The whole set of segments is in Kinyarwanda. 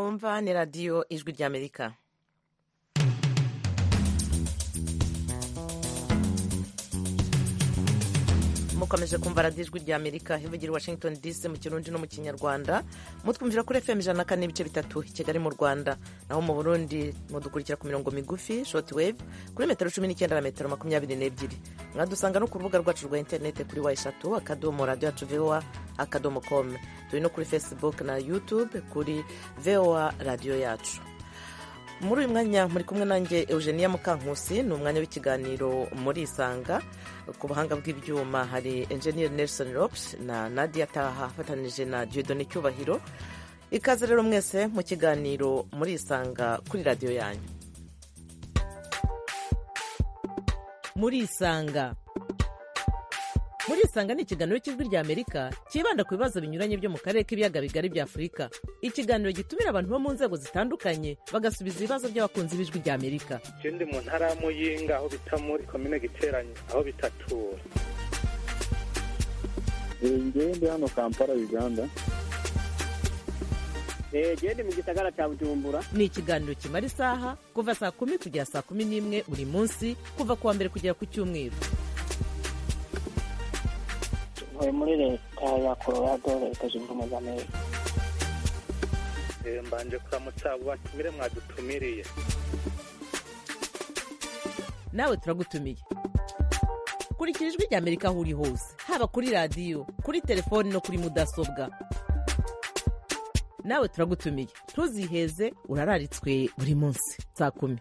mwumva ni radiyo ijwi ry'amerika. mukomeje kumva radiyo ijwi ry'amerika ivugira i Washington DC mu kirundi no mu kinyarwanda. mutwumvira kuri FM 104.3 i Kigali mu Rwanda, naho mu Burundi mudukurikira ku mirongo migufi short wave kuri metero 19 na metero 22. mwadusanga no ku rubuga rwacu rwa interinete kuri #, akadomo radio yacu VOA /com. turi no kuri Facebook na YouTube kuri VOA radio yacu. muri uyu mwanya muri kumwe nanjye Eugenia Mukankusi. ni umwanya w'ikiganiro muri Isanga. ku buhanga bw'ibyuma hari Engineer Nelson Rops na Nadia Taha afatanije na Dieudonne Cyubahiro. ikaze rero mwese mu kiganiro muri Isanga kuri radio yanyu. muri Isanga ni ikiganiro cy'ijwi ry'Amerika cyibanda ku bibazo binyuranye byo mu karere k'ibiyaga bigari bya Afurika. ikiganiro gitumira abantu bo mu nzego zitandukanye bagasubiza ibibazo by'abakunzi b'ijwi ry'Amerika. Ndi mu ntara ya Muyinga aho bita muri komine Giteranyi aho bitatura. Ndi hano Kampala Uganda. Ndi mu gisagara cya Bujumbura. Ni ikiganiro kimara isaha kuva saa 10 kugera saa 11 buri munsi kuva kuwa mbere kugera ku cyumweru. muri leta ya Colorado leta zunze ubumwe za Amerika. mbanje kuramutsa abo batumire mwadutumiriye. nawe turagutumiye. kurikira ijwi ry'Amerika aho uri hose, haba kuri radiyo, kuri telefoni no kuri mudasobwa. nawe turagutumiye, ntuziheze, urararitswe buri munsi saa 10.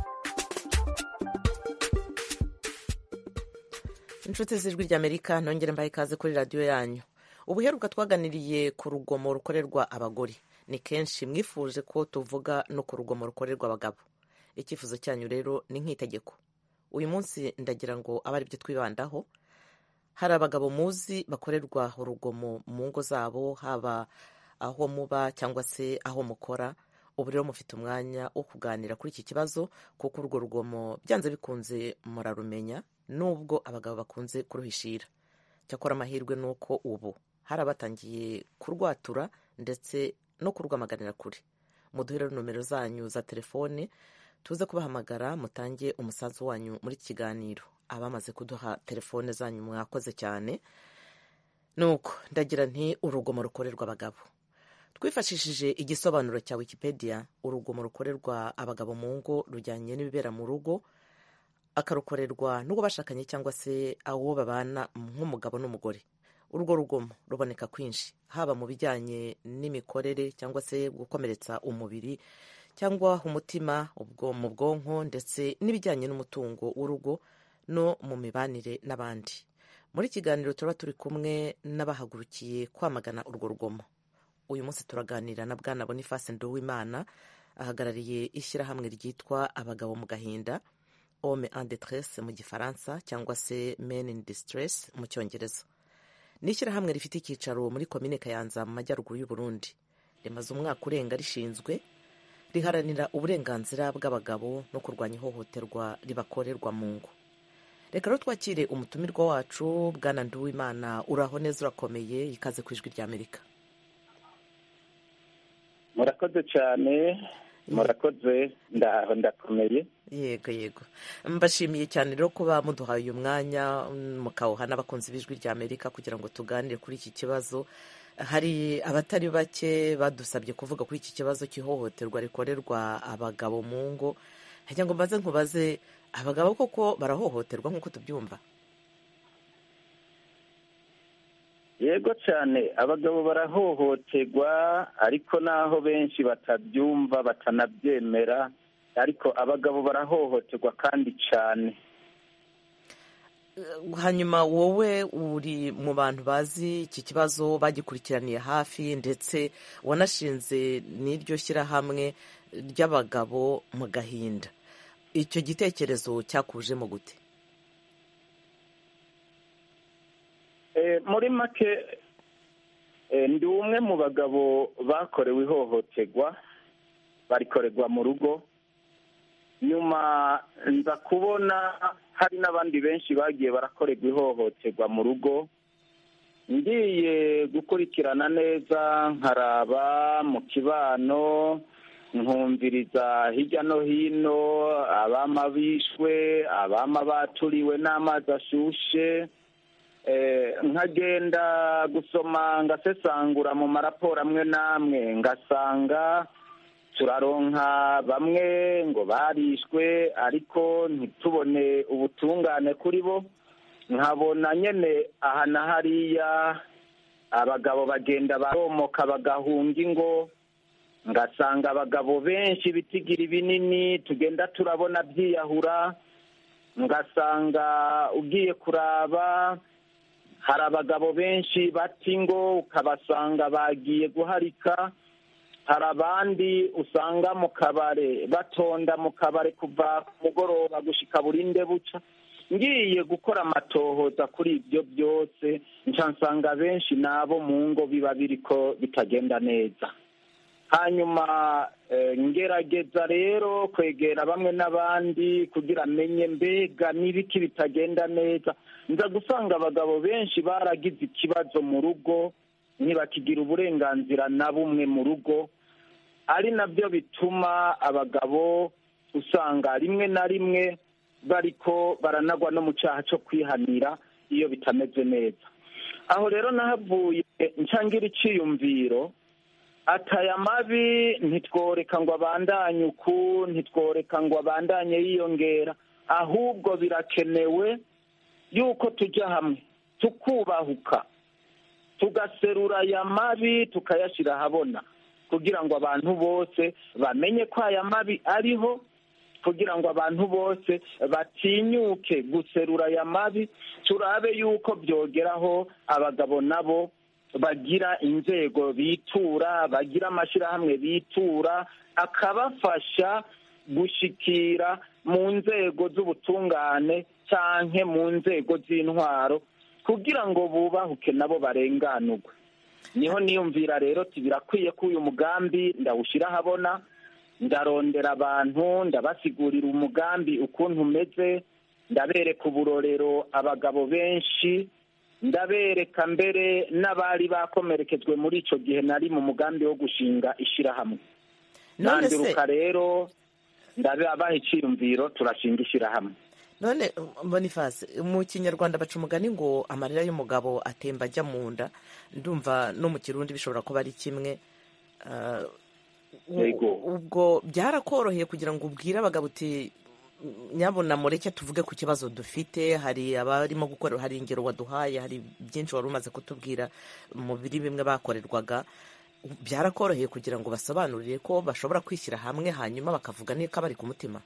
inshuti z'ijwi ry'Amerika, nongere mbaye ikaze kuri radiyo yanyu. ubuheruka twaganiriye ku rugomo rukorerwa abagore. ni kenshi mwifuje ko tuvuga no ku rugomo rukorerwa abagabo. icyifuzo cyanyu rero ni nk'itegeko. uyu munsi ndagira ngo abe ari byo twibandaho. hari abagabo muzi bakorerwa urugomo mu ngo zabo, haba aho muba cyangwa se aho mukora. ubu rero mufite umwanya wo kuganira kuri iki kibazo, kuko urwo rugomo byanze bikunze murarumenya, nubwo abagabo bakunze kuruhishira. cyakora amahirwe ni uko ubu hari abatangiye kurwatura ndetse no kurwamaganira kure. muduhere nomero zanyu za telefone tuze kubahamagara, mutange umusanzu wanyu muri iki kiganiro. abamaze kuduha telefone zanyu mwakoze cyane. nuko ndagira nti urugomo rukorerwa abagabo. twifashishije igisobanuro cya Wikipedia, urugomo rukorerwa abagabo mu ngo rujyanye n'ibibera mu rugo, akarukorerwa n'uwo bashakanye cyangwa se abo babana nk'umugabo n'umugore. urwo rugomo ruboneka kwinshi, haba mu bijyanye n'imikorere cyangwa se gukomeretsa umubiri cyangwa umutima, mu bwonko, ndetse n'ibijyanye n'umutungo w'urugo no mu mibanire n'abandi. muri kiganiro turaba turi kumwe n'abahagurukiye kwamagana urwo rugomo. uyu munsi turaganira na Bwana Boniface Nduwimana, ahagarariye ishyirahamwe ryitwa Abagabo mu Gahinda, Homme en Détresse mu gifaransa cyangwa se Men in Distress mu cyongereza. ni ishyirahamwe rifite icyicaro muri komine Kayanza mu majyaruguru y'u Burundi. rimaze umwaka urenga rishinzwe, riharanira uburenganzira bw'abagabo no kurwanya ihohoterwa ribakorerwa mu ngo. reka rero twakire umutumirwa wacu Bwana Nduwimana. uraho neza, urakomeye, ikaze ku ijwi ry'Amerika. Murakoze cyane. murakoze, ndakomeye. yego mbashimiye cyane rero kuba muduhaye uyu mwanya mukawuha n'abakunzi b'ijwi ry'Amerika kugira ngo tuganire kuri iki kibazo. hari abatari bake badusabye kuvuga kuri iki kibazo cy'ihohoterwa rikorerwa abagabo mu ngo. ngira ngo mbaze nkubaze, abagabo koko barahohoterwa nk'uko tubyumva? Yego cyane, abagabo barahohoterwa, ariko naho benshi batabyumva batanabyemera, ariko abagabo barahohoterwa kandi cyane. hanyuma wowe uri mu bantu bazi iki kibazo, bagikurikiraniye hafi, ndetse wanashinze n'iryo shyirahamwe ry'Abagabo mu Gahinda. icyo gitekerezo cyakujemo gute? muri make ndi umwe mu bagabo bakorewe ihohoterwa, barikorerwa mu rugo. nyuma nza kubona hari n'abandi benshi bagiye barakorerwa ihohoterwa mu rugo. ngiye gukurikirana neza, nkaraba mu kibano nkumviriza hirya no hino abama bishwe, abama baturiwe n'amazi ashushe, nkagenda gusoma ngasesangura mu maraporo amwe n'amwe ngasanga turaronka bamwe ngo barishwe ariko ntitubone ubutungane kuri bo, nkabona nyene aha na hariya abagabo bagenda baromoka bagahunga ingo, ngasanga abagabo benshi bitigira binini tugenda turabona byiyahura, ngasanga ugiye kuraba hari abagabo benshi bata ingo ukabasanga bagiye guharika, hari abandi usanga mu kabare batonda mu kabare kuva ku mugoroba gushika burinde buca. Ngiye gukora amatohoza kuri ibyo byose nsanga benshi nabo mu ngo biba biriko bitagenda neza. Hanyuma ngerageza rero kwegera bamwe n'abandi kugira amenye mbega n'ibiki bitagenda neza, nza gusanga abagabo benshi baragize ikibazo mu rugo ntibakigira uburenganzira na bumwe mu rugo, ari nabyo bituma abagabo usanga rimwe na rimwe bariko baranagwa no mu cyaha cyo kwihanira iyo bitameze neza. Aho rero nahavuye ncangira iciyumviro ataya mabi ntitworeka ngo abandanye uku, ntitworeka ngo abandanye yiyongera, ahubwo birakenewe yuko tujya hamwe tukubahuka tugaserura aya mabi tukayashyira ahabona kugira ngo abantu bose bamenye ko aya mabi ariho, kugira ngo abantu bose batinyuke guserura aya mabi, turabe yuko byogeraho abagabo nabo bagira inzego bitura, bagira amashyirahamwe bitura akabafasha gushikira mu nzego z'ubutungane canke mu nzego z'intwaro kugira ngo bubahuke nabo barenganurwe. Niho niyumvira rero birakwiye ko uyu mugambi ndawushyira ahabona, ndarondera abantu ndabasigurira umugambi ukuntu umeze, ndabereka uburorero abagabo benshi, ndabereka mbere n'abari bakomerekejwe muri icyo gihe nari mu mugambi wo gushinga ishyirahamwe. Nanduruka rero ndabaha icyiyumviro turashinga ishyirahamwe. None Boniface, mu kinyarwanda baca umugani ngo amarira y'umugabo atemba ajya mu nda, ndumva no mu kirundi bishobora kuba ari kimwe. Ubwo byarakoroheye kugira ngo ubwire abagabo uti nyabona mureke tuvuge ku kibazo dufite, hari abarimo gukora, hari ingero waduhaye, hari byinshi wari umaze kutubwira mu biri bimwe bakorerwaga, byarakoroheye kugira ngo basobanurire ko bashobora kwishyira hamwe hanyuma bakavuga niko bari ku mutima?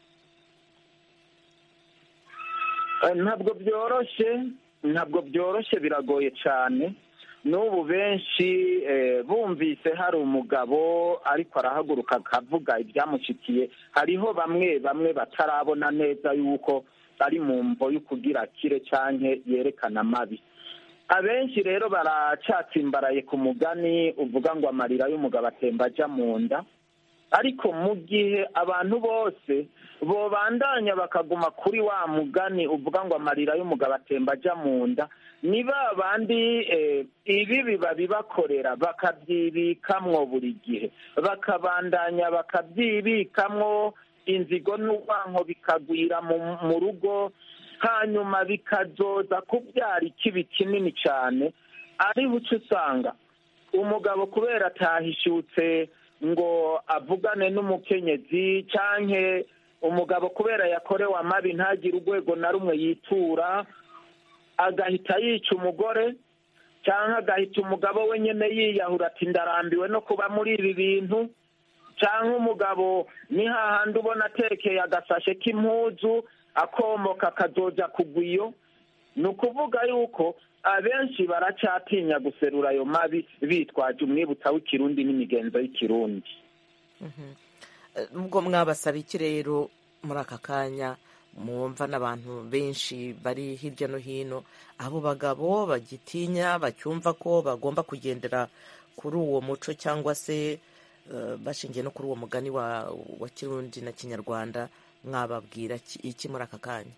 ntabwo byoroshye biragoye cyane. N'ubu benshi bumvise hari umugabo ariko arahaguruka akavuga ibyamushikiye, hariho bamwe batarabona neza yuko ari mu mvo y'ukugira kire cyane yerekana amabi. Abenshi rero baracatsimbaraye ku mugani uvuga ngo amarira y'umugabo atemba ajya mu nda, ariko mu gihe abantu bose bobandanya bakaguma kuri wa mugani uvuga ngo amarira y'umugabo atemba ajya mu nda, ni ba bandi ibi babibakorera bakabyibikamwo buri gihe, bakabandanya bakabyibikamwo, inzigo n'urwanko bikagwira mu rugo, hanyuma bikazoza kubyara ikibi kinini cyane. Ari buce usanga umugabo kubera atahishutse ngo avugane n'umukenyezi, canke umugabo kubera yakorewe amabi ntagire urwego na rumwe yitura, agahita yica umugore, cyangwa agahita umugabo we nyine yiyahura ati ndarambiwe no kuba muri ibi bintu, cyangwa umugabo ni hahandi ubona atekeye agasashe k'impuzu akomoka akazoja kugwa iyo. Ni ukuvuga yuko abenshi baracyatinya guserura ayo mabi bitwaje umwibutsa w'ikirundi n'imigenzo y'ikirundi. Ubwo mwabasaba iki rero muri aka kanya mwumva n'abantu benshi bari hirya no hino, abo bagabo bagitinya bacyumva ko bagomba kugendera kuri uwo muco cyangwa se bashingiye no kuri uwo mugani wa kirundi na kinyarwanda, mwababwira iki muri aka kanya?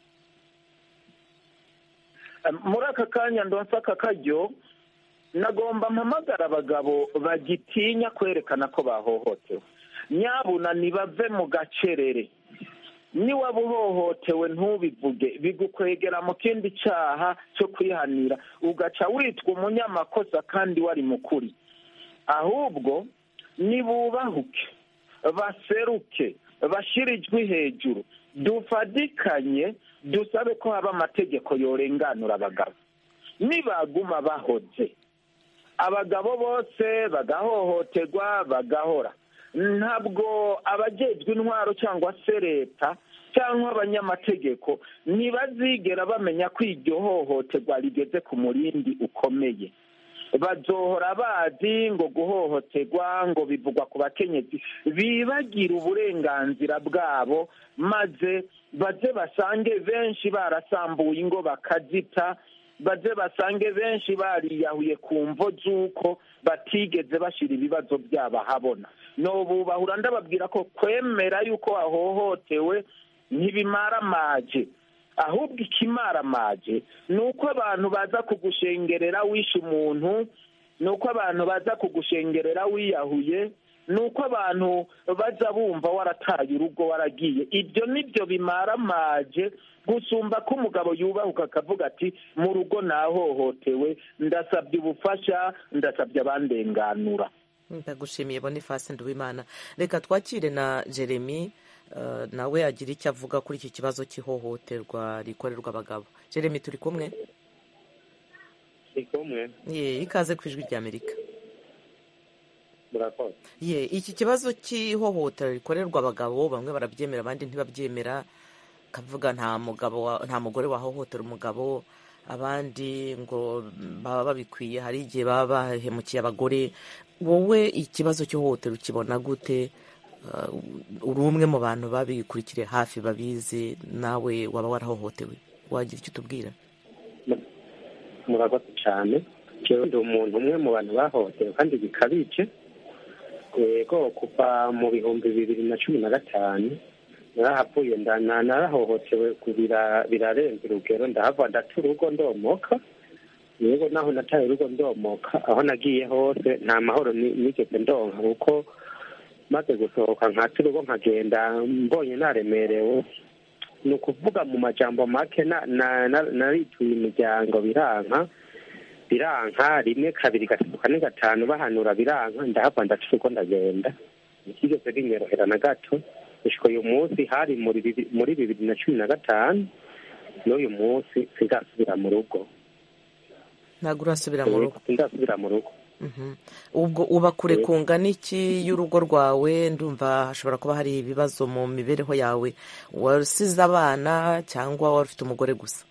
Muri aka kanya ndonsa aka karyo nagomba mpamagara abagabo bagitinya kwerekana ko bahohotewe. nyabuna nibave mu gacerere. Niwaba uhohotewe ntubivuge, bigukwegera mu kindi cyaha cyo kwihanira, ugaca witwa umunyamakosa kandi wari mukuri. Ahubwo nibubahuke, baseruke, bashyire ijwi hejuru, dufadikanye, dusabe ko haba amategeko yorenganura abagabo. Nibaguma bahoze, abagabo bose bagahohoterwa bagahora, ntabwo abajejwe intwaro cyangwa se leta cyangwa abanyamategeko ntibazigera bamenya ko iryo hohoterwa rigeze ku murindi ukomeye. Bazohora bazi ngo guhohoterwa ngo bivugwa ku bakenyezi, bibagira uburenganzira bwabo, maze baze basange benshi barasambuye ingo bakazita, baze basange benshi bariyahuye ku mvo z'uko batigeze bashyira ibibazo byabo ahabona. Nobubahura ndababwira ko kwemera yuko wahohotewe ntibimaramaje, ahubwo ikimaramaje ni uko abantu baza kugushengerera wishe umuntu, ni uko abantu baza kugushengerera wiyahuye, ni uko abantu baza bumva warataye urugo waragiye. Ibyo nibyo bimaramaje gusumba ko umugabo yubahuka akavuga ati mu rugo nahohotewe, ndasabye ubufasha, ndasabye abandenganura. Ndagushimiye Boniface Nduwimana. Reka twakire na Jeremy, nawe agira icyo avuga kuri iki kibazo cy'ihohoterwa rikorerwa abagabo. Jeremy, turi kumwe? Ikaze ku ijwi ry'Amerika. Iki kibazo cy'ihohoterwa rikorerwa abagabo, bamwe barabyemera abandi ntibabyemera, kavuga nta mugore wahohotera umugabo, abandi ngo baba babikwiye, hari igihe baba bahemukiye abagore. Wowe ikibazo cy'ihohoterwa ukibona gute? Uri umwe mu bantu babikurikire hafi babizi, nawe waba warahohotewe, wagira icyo utubwira? Murakoze cyane. Jewe ndi umuntu umwe mu bantu bahohotewe kandi bikabije. Yego, kuva mu 2015 narahavuye narahohotewe birarenze urugero, ndahava ndata urugo ndomoka. Yego, naho nataye urugo ndomoka, aho nagiye hose nta mahoro nigeze ndonka, kuko maze gusohoka nkata urugo nkagenda mbonye naremerewe. Ni ukuvuga mu majambo make narituye imiryango biranka, rimwe kabiri gatatu kane gatanu bahanura biranka, ndahava ndaca urugo ndagenda. Ntikigeze binyorohera na gato. Gushika uyu munsi hari muri 2015, n'uyu munsi sindasubira mu rugo. Ntabwo urasubira mu rugo? Sindasubira mu rugo. Ubwo uba kure kungana iki y'urugo rwawe? Ndumva hashobora kuba hari ibibazo mu mibereho yawe. Wasize abana cyangwa wari ufite umugore gusa?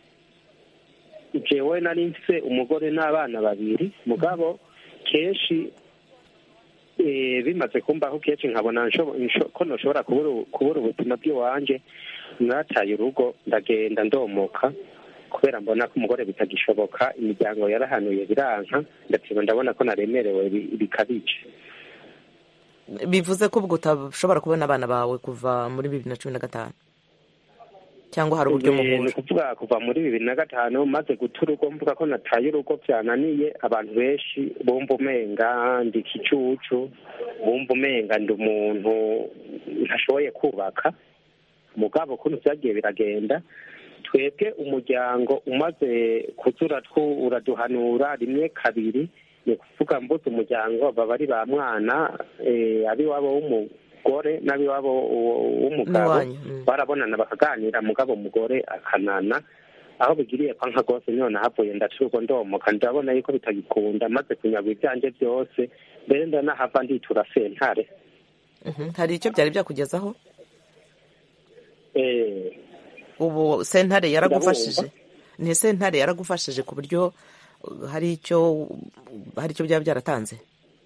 Jewe nari mfise umugore n'abana babiri, mugabo kenshi bimaze kumbaho kenshi nkabona ko ntushobora kubura ubuzima bw'iwanje, nataye urugo ndagenda ndomoka, kubera mbona ko umugore bitagishoboka. Imiryango yarahanuye biranka, ndabona ko naremerewe bikabije. Bivuze ko ubwo utashobora kubona abana bawe kuva muri 2015, cyangwa hari uburyo muhura? Ni kuvuga kuva muri 2005 maze guta urugo, mvuga ko nataye urugo byananiye. Abantu benshi bumva umenga ndi ikicucu, bumva umenga ndi umuntu ntashoboye kubaka. Mugabo ukuntu byagiye biragenda, twebwe umuryango umaze kuzura uraduhanura rimwe kabiri. Ni kuvuga mbuze umuryango baba ari ba mwana, abiwabo w'umugore n'abiwabo w'umugabo barabonana bakaganira, mugabo umugore akanana. Aho bigiriye kwa nka gose niho nahavuye ndaca urugo ndomoka, ndabona yuko bitagikunda, maze kunyagwa ibyanje byose, mbere ndanahava nditura sentare. Hari icyo byari byakugezaho? Ubu sentare yaragufashije? Ni sentare yaragufashije ku buryo hari icyo byaba byaratanze?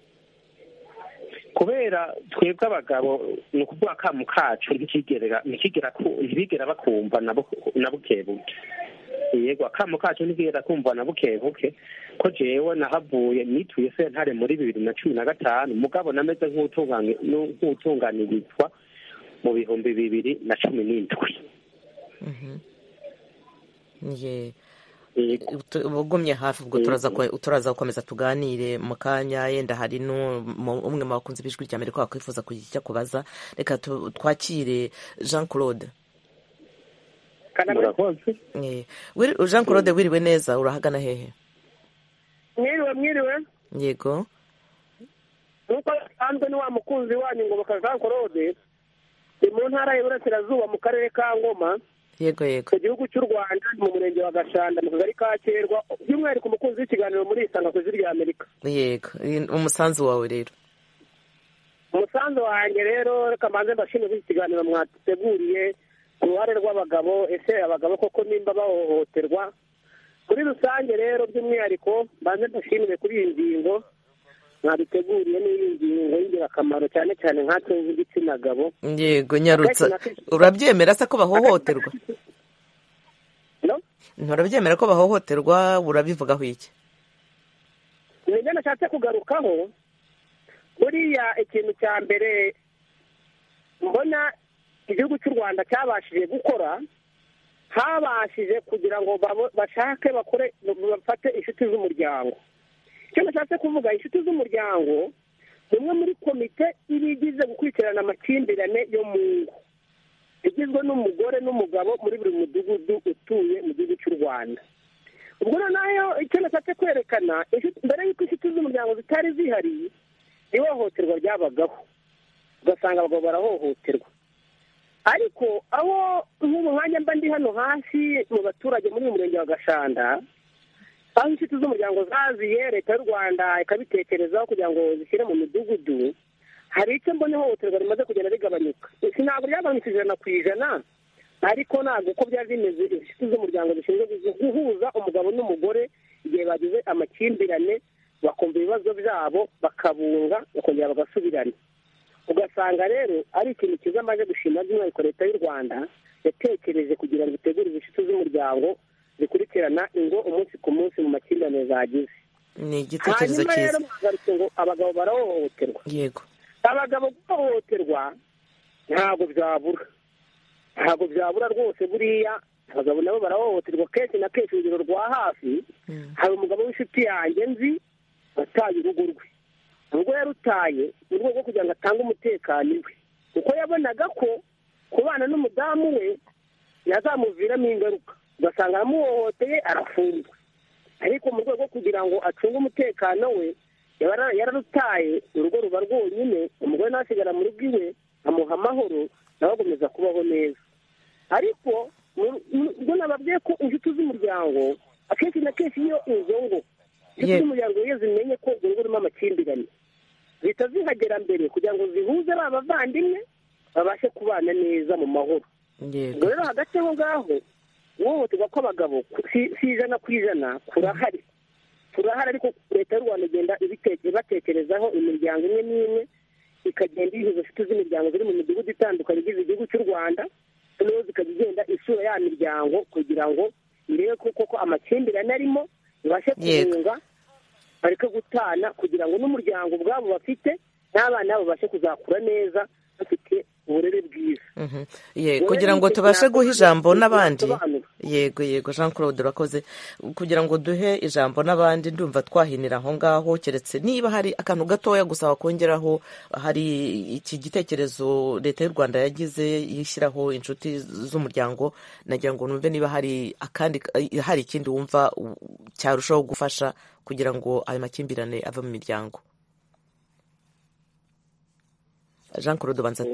Kubera twebwe abagabo ni ukuvuga akamu kacu ntibigera bakumva na bukebuke. Yego, akamu kacu ntibigera kumva na bukebuke. Ko jewe nahavuye nituye sentare muri 2015, mugabo nameze nk'utunganirizwa mu 2017. ugumye hafi ubwo turaza gukomeza tuganire mu kanya. Yenda hari umwe mu bakunzi b'ijwi rya Amerika wakwifuza kugira icyo akubaza. Reka twakire Jean Claude. Jean Claude, wiriwe neza, urahagana hehe? Mwiriwe. Yego. Nuko sanzwe ni wa mukunzi wanyu Ngoboka Jean Claude, ni mu ntara y'Iburasirazuba mu karere ka Ngoma. Yego. Mu gihugu cy'u Rwanda, mu murenge wa Gashanda mu kagari ka Kerwa, by'umwihariko umukunzi w'ikiganiro muri Isanga ku ijwi rya Amerika. Yego, umusanzu wawe rero. Umusanzu wanjye rero, reka mbanze mbashimire iki kiganiro mwateguriye ku ruhare rw'abagabo. Ese abagabo koko nimba bahohoterwa? Muri rusange rero by'umwihariko mbanze mbashimire kuri iyi ngingo mwabiteguriye, n'iyi ngingo y'ingirakamaro cyane cyane nkatwe nk'igitsina gabo. Yego, nyarutsa. Urabyemera se ko bahohoterwa? Nturabyemera ko bahohoterwa? Urabivugaho iki? Nibyo nashatse kugarukaho. Buriya ikintu cya mbere mbona igihugu cy'u Rwanda cyabashije gukora, habashije kugira ngo bashake bafate inshuti z'umuryango. Icyo nashatse kuvuga, inshuti z'umuryango ni umwe muri komite iba igize gukurikirana amakimbirane yo mu ngo, igizwe n'umugore n'umugabo muri buri mudugudu utuye mu gihugu cy'u Rwanda. Ubwo nayo icyo nashatse kwerekana, mbere y'uko inshuti z'umuryango zitari zihari, ihohoterwa ryabagaho, ugasanga abagabo barahohoterwa. Ariko aho nk'ubu mwanya mba ndi hano hasi mu baturage muri uyu murenge wa Gashanda, aho inshuti z'umuryango zaziye, leta y'u Rwanda ikabitekerezaho kugira ngo zishyire mu midugudu, hari icyo mbona ihohoterwa rimaze kugenda rigabanyuka. Ntabwo ryagabanutse 100%, ariko ntabwo uko byari bimeze. Inshuti z'umuryango zishinzwe guhuza umugabo n'umugore igihe bagize amakimbirane, bakumva ibibazo byabo, bakabunga, bakongera bagasubirana. Ugasanga rero ari ikintu cyiza maze gushima by'umwihariko leta y'u Rwanda yatekereje kugira ngo itegure inshuti z'umuryango zikurikirana ingo umunsi ku munsi mu makimbirane zagize. Ni igitekerezo cyiza. Hanyuma rero mugarutse ngo abagabo barahohoterwa. Yego. Abagabo guhohoterwa ntabwo byabura rwose. Buriya abagabo nabo barahohoterwa kenshi na kenshi. Urugero rwa hafi, hari umugabo w'inshuti yanjye nzi wataye urugo rwe. Ubwo yarutaye mu rwego rwo kugira ngo atange umutekano iwe, kuko yabonaga ko kubana n'umudamu we yazamuviramo ingaruka, ugasanga aramuhohoteye, arafungwa. Ariko mu rwego rwo kugira ngo acunge umutekano we, yararutaye, urugo ruba rwonyine, umugore nawe asigara mu rugo iwe, amuha amahoro, nawe agomeza kubaho neza. Ariko ubwo nababwiye ko inshuti z'umuryango akenshi na kenshi iyo izo ngo inshuti z'umuryango iyo zimenye ko urugo rurimo amakimbirane, zihita zihagera mbere kugira ngo zihuze ba bavandimwe babashe kubana neza mu mahoro. Ubwo rero hagati aho ngaho guhohoterwa kw'abagabo si 100% kurahari, ariko leta y'u Rwanda igenda ibatekerezaho. Imiryango imwe n'imwe ikagenda ihuza inshuti z'imiryango ziri mu midugudu itandukanye igize igihugu cy'u Rwanda, noneho zikajya igenda isura ya miryango kugira ngo irebe ko koko amakimbirane arimo ibashe kubunga, bareke gutana, kugira ngo n'umuryango ubwabo bafite n'abana babo babashe kuzakura neza bafite uburere bwiza. Kugira ngo tubashe guha ijambo n'abandi. Yego Jean Claude, urakoze. Kugira ngo duhe ijambo n'abandi, ndumva twahinira aho ngaho, keretse niba hari akantu gatoya gusa wakongeraho. Hari iki gitekerezo leta y'u Rwanda yagize yishyiraho inshuti z'umuryango, nagira ngo numve niba hari ikindi wumva cyarushaho gufasha kugira ngo ayo makimbirane ave mu miryango. Jean Claude banza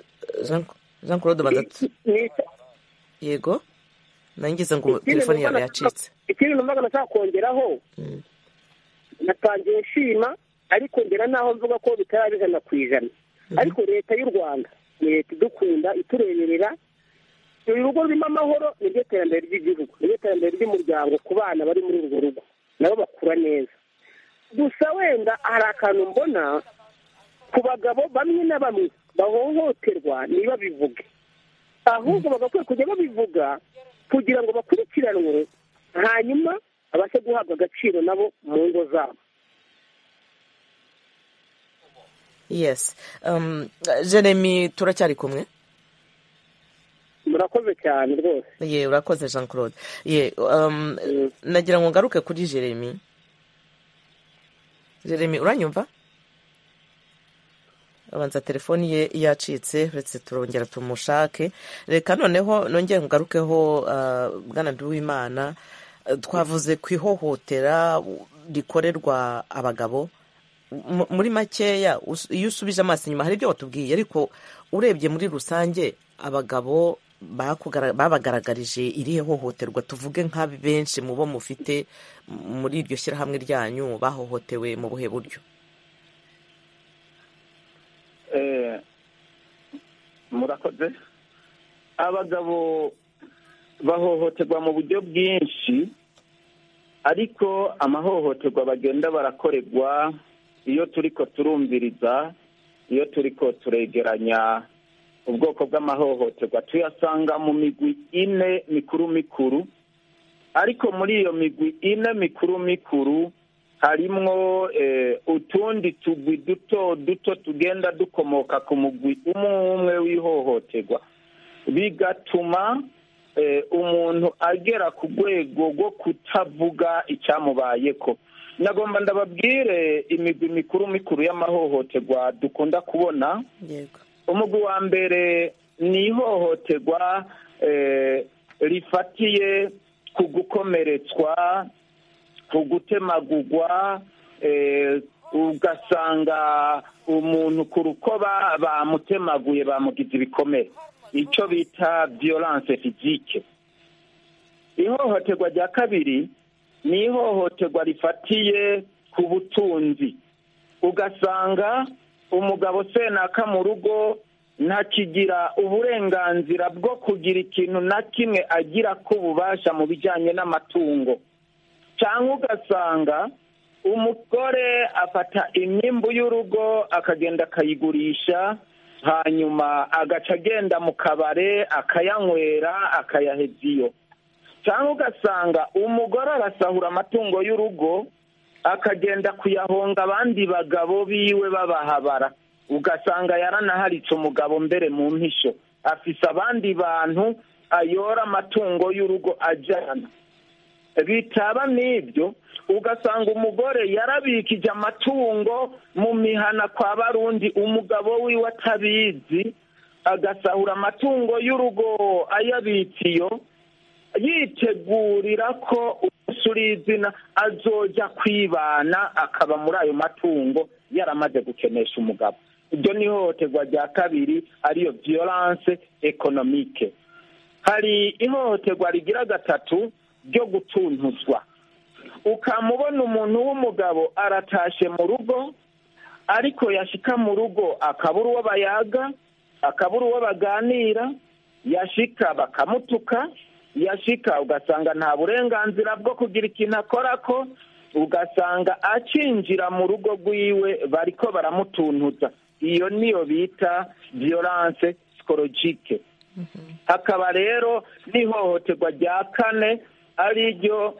yego, nangize ngo telefone yawe yacitse. Ikindi numvaga nashaka kongeraho, natangiye nshima, ariko ngera naho mvuga ko bitari 100%. Ariko leta y'u Rwanda ni leta idukunda, itureberera. Urugo rurimo amahoro niryo terambere ry'igihugu, niryo terambere ry'umuryango ku bana bari muri urwo rugo, nabo bakura neza. Gusa wenda hari akantu mbona ku bagabo bamwe na bamwe bahohoterwa niba bivuge, ahubwo bagakwiye kujya babivuga kugira ngo bakurikiranwe, hanyuma abashe guhabwa agaciro nabo mu ngo zabo. Jeremy, turacyari kumwe? murakoze cyane rwose. ye urakoze Jean Claude. ye nagira ngo ngaruke kuri Jeremy. Jeremy uranyumva? abanza telefoni ye yacitse uretse turongera tumushake. Reka noneho nongere ngarukeho bwana Nduwimana, twavuze ku ihohotera rikorerwa abagabo. Muri makeya iyo usubije amaso inyuma hari ibyo watubwiye, ariko urebye muri rusange abagabo babagaragarije irihe hohoterwa? tuvuge nka benshi mu bo mufite muri iryo shyirahamwe ryanyu bahohotewe mu buhe buryo? murakoze. Abagabo bahohoterwa mu buryo bwinshi, ariko amahohoterwa bagenda barakorerwa iyo turiko turumviriza, iyo turiko turegeranya ubwoko bw'amahohoterwa tuyasanga mu migwi ine mikuru mikuru. Ariko muri iyo migwi ine mikuru mikuru harimwo utundi tugwi duto duto tugenda dukomoka ku mugwi umwe w'ihohoterwa, bigatuma umuntu agera ku rwego rwo kutavuga icyamubayeko. Nagomba ndababwire imigwi mikuru mikuru y'amahohoterwa dukunda kubona. Umugwi wa mbere ni ihohoterwa rifatiye ku gukomeretswa, ku gutemagurwa, ugasanga umuntu ku rukoba bamutemaguye bamugize ibikomere, icyo bita violence physique. Ihohoterwa rya kabiri ni ihohoterwa rifatiye ku butunzi, ugasanga umugabo senaka mu rugo ntakigira uburenganzira bwo kugira ikintu na kimwe agira ko ububasha mu bijyanye n'amatungo, cyangwa ugasanga umugore afata imyimbu y'urugo akagenda akayigurisha, hanyuma agaca agenda mu kabare akayanywera akayaheza iyo. Cyangwa ugasanga umugore arasahura amatungo y'urugo akagenda kuyahonga abandi bagabo biwe babahabara, ugasanga yaranaharitse umugabo mbere mu mpisho, afise abandi bantu ayora amatungo y'urugo ajyana. Bitaba n'ibyo ugasanga umugore yarabikije amatungo mu mihana kwa barundi, umugabo wiwe atabizi, agasahura amatungo y'urugo ayabitse iyo, yitegurira ko usuri izina azoja kwibana akaba muri ayo matungo yaramaze gukenesha umugabo. Ibyo ni ihohoterwa rya kabiri, ariyo violence economique. Hari ihohoterwa rigira gatatu ryo gutuntuzwa. Ukamubona umuntu w'umugabo aratashe mu rugo, ariko yashika mu rugo akabura uwo bayaga, akabura uwo baganira, yashika bakamutuka, yashika ugasanga nta burenganzira bwo kugira ikintu akorako, ugasanga acinjira mu rugo rwiwe bariko baramutuntuza. Iyo niyo bita violence psychologique. Hakaba rero n'ihohoterwa rya kane, ari ryo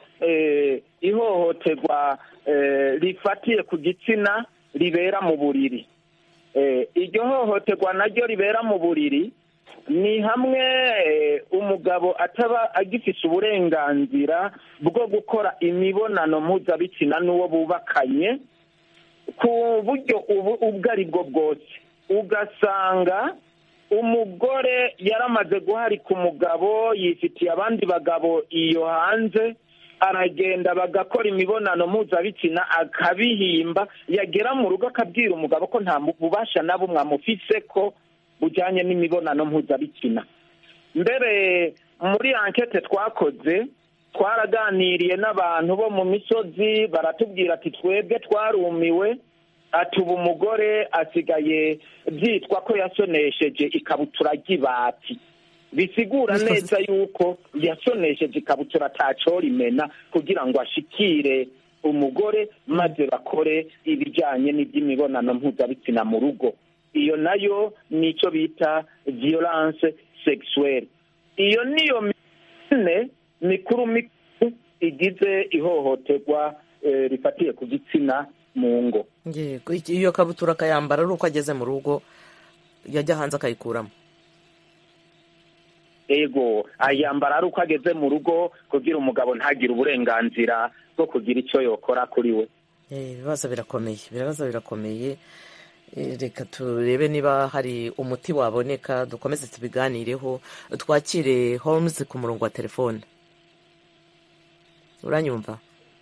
ihohoterwa rifatiye ku gitsina ribera mu buriri. Iryo hohoterwa naryo ribera mu buriri ni hamwe umugabo ataba agifise uburenganzira bwo gukora imibonano mpuzabitsina n'uwo bubakanye ku buryo ubwo ari bwo bwose. Ugasanga umugore yaramaze guharika umugabo, yifitiye abandi bagabo iyo hanze, aragenda bagakora imibonano mpuzabitsina akabihimba, yagera mu rugo akabwira umugabo ko nta bubasha na bumwe amufise ko bujyanye n'imibonano mpuzabitsina. Mbere muri ankete twakoze twaraganiriye n'abantu bo mu misozi, baratubwira ati twebwe twarumiwe, ati ubu umugore asigaye byitwa ko yasonesheje ikabutura ry'ibati. Bisigura neza yuko yasonesheje ikabutura atacora imena kugira ngo ashikire umugore maze bakore ibijyanye n'iby'imibonano mpuzabitsina mu rugo. Iyo nayo nicyo bita violence sexuelle. Iyo niyo mine mikuru mikuru igize ihohoterwa rifatiye ku gitsina mu ngo. Iyo kabutura akayambara ari uko ageze mu rugo, yajya hanze akayikuramo. ego ayambara ari uko ageze mu rugo kugira umugabo ntagire uburenganzira bwo kugira icyo yokora kuri we. ibibazo birakomeye. Reka turebe niba hari umuti waboneka, dukomeze tubiganireho. Twakire Holmes ku murongo wa telefone. Uranyumva?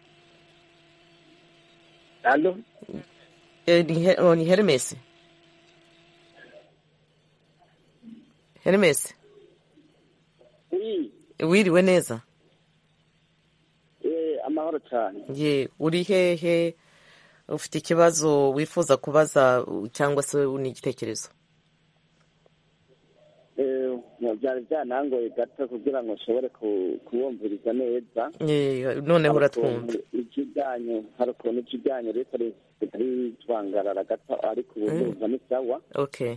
Allo? Ni Hermes. Hermes. Wiriwe neza? Amahoro cyane. Uri hehe? Ufite ikibazo wifuza kubaza cyangwa se n'igitekerezo? Byari byanangoye gato kugira ngo nshobore kubumviriza neza. Noneho uratwumva. Hari ukuntu ikijyanye rero ari twangarara gato ariko ubu ni sawa. Okay.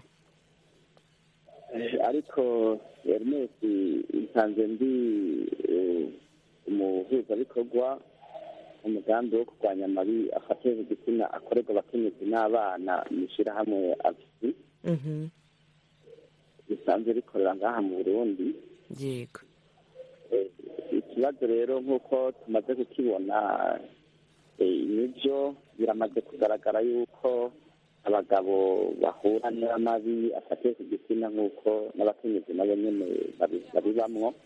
Ariko Hermes nsanze ndi umuhuzabikorwa umugambi wo kurwanya amabi afatiye igitsina akorerwa abakenyezi n'abana mu ishyirahamwe AVISI risanzwe rikorera ngaha mu Burundi. Yego. Ikibazo rero nk'uko tumaze kukibona nibyo biramaze kugaragara yuko abagabo bahura n'amabi afatiye ku gitsina nk'uko n'abakenyezi nabo nyine babibamwo.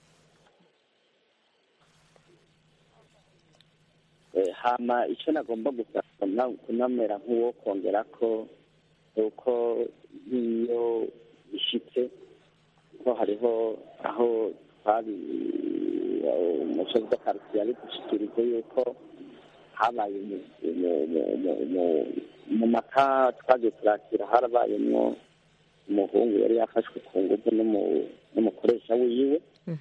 Hama icyo nagomba gusaba kunamera nk'uwo kongera ko uko nk'iyo bishitse ko hariho aho twari umusozi w'akarusisi yari gushikiriza yuko habaye mu maka twagiye turakira harabayemo umuhungu yari yafashwe ku ngufu n'umukoresha wiwe.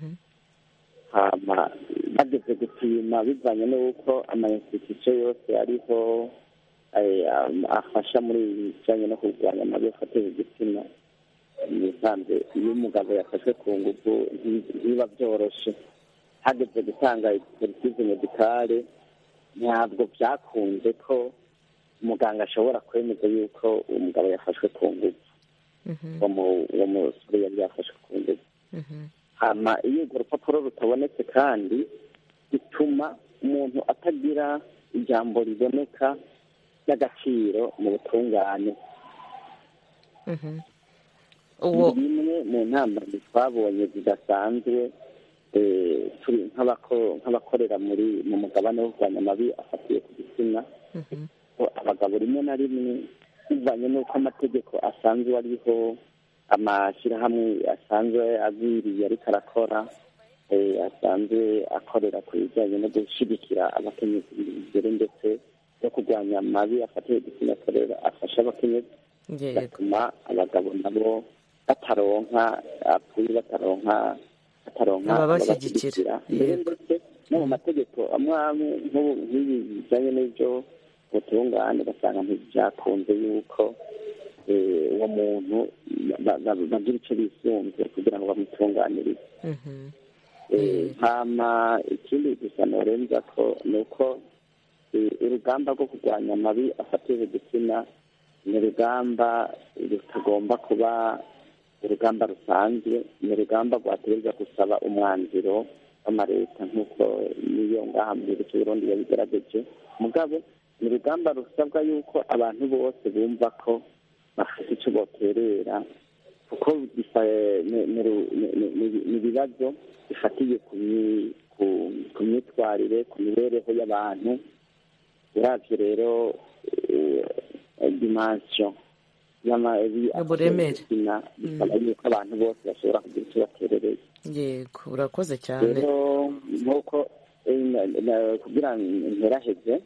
Hama bageze gupima bivanye n'uko ama-institution yose ariho afasha muri bijyanye no kurwanya amabi afatiye igitsina. Nisanze iyo umugabo yafashwe ku ngufu ntibiba byoroshe. Hageze gutanga expertise medicale ntabwo byakunze ko umuganga ashobora kwemeza yuko umugabo yafashwe ku ngufu. Uwo musore yari yafashwe ku ngufu. Hama iyo urwo rupapuro rutabonetse kandi bituma umuntu atagira ijambo riboneka ry'agaciro mu butungane. Bimwe mu ntambwe twabonye zidasanzwe nk'abakorera mu mugabane wo kurwanya amabi afatiye ku gitsina, abagabo rimwe na rimwe bivanye n'uko amategeko asanzwe ariho, amashyirahamwe asanzwe agwiriye ariko arakora, asanzwe akorera ku bijyanye no gushyigikira abakenyezi imbere ndetse no kurwanya amabi afatiye igitsina akorera afasha abakenyezi, bigatuma abagabo nabo bataronka ababashyigikira. Ndetse no mu mategeko amwe amwe nk'ibi bijyanye n'ibyo ubutungane ugasanga ntibyakunze yuko uwo muntu bagira icyo bisunze kugira ngo bamutunganirize. Hama ikindi gusa norenza ko ni uko urugamba rwo kurwanya amabi afatiye igitsina ni urugamba rutagomba kuba urugamba rusanzwe, ni urugamba rwategereza gusaba umwanzuro w'amareta nk'uko niyo ngaha mu gihugu cy'Uburundi yabigerageje. Mugabo ni urugamba rusabwa yuko abantu bose bumva ko bafite icyo boterera, kuko ni ibibazo bifatiye ku myitwarire, ku mibereho y'abantu. Uravye rero dimension uburemere bisaba yuko abantu bose bashobora kugira icyo baterereye. Yego, urakoze cyane. Rero nk'uko kugira nteraheze,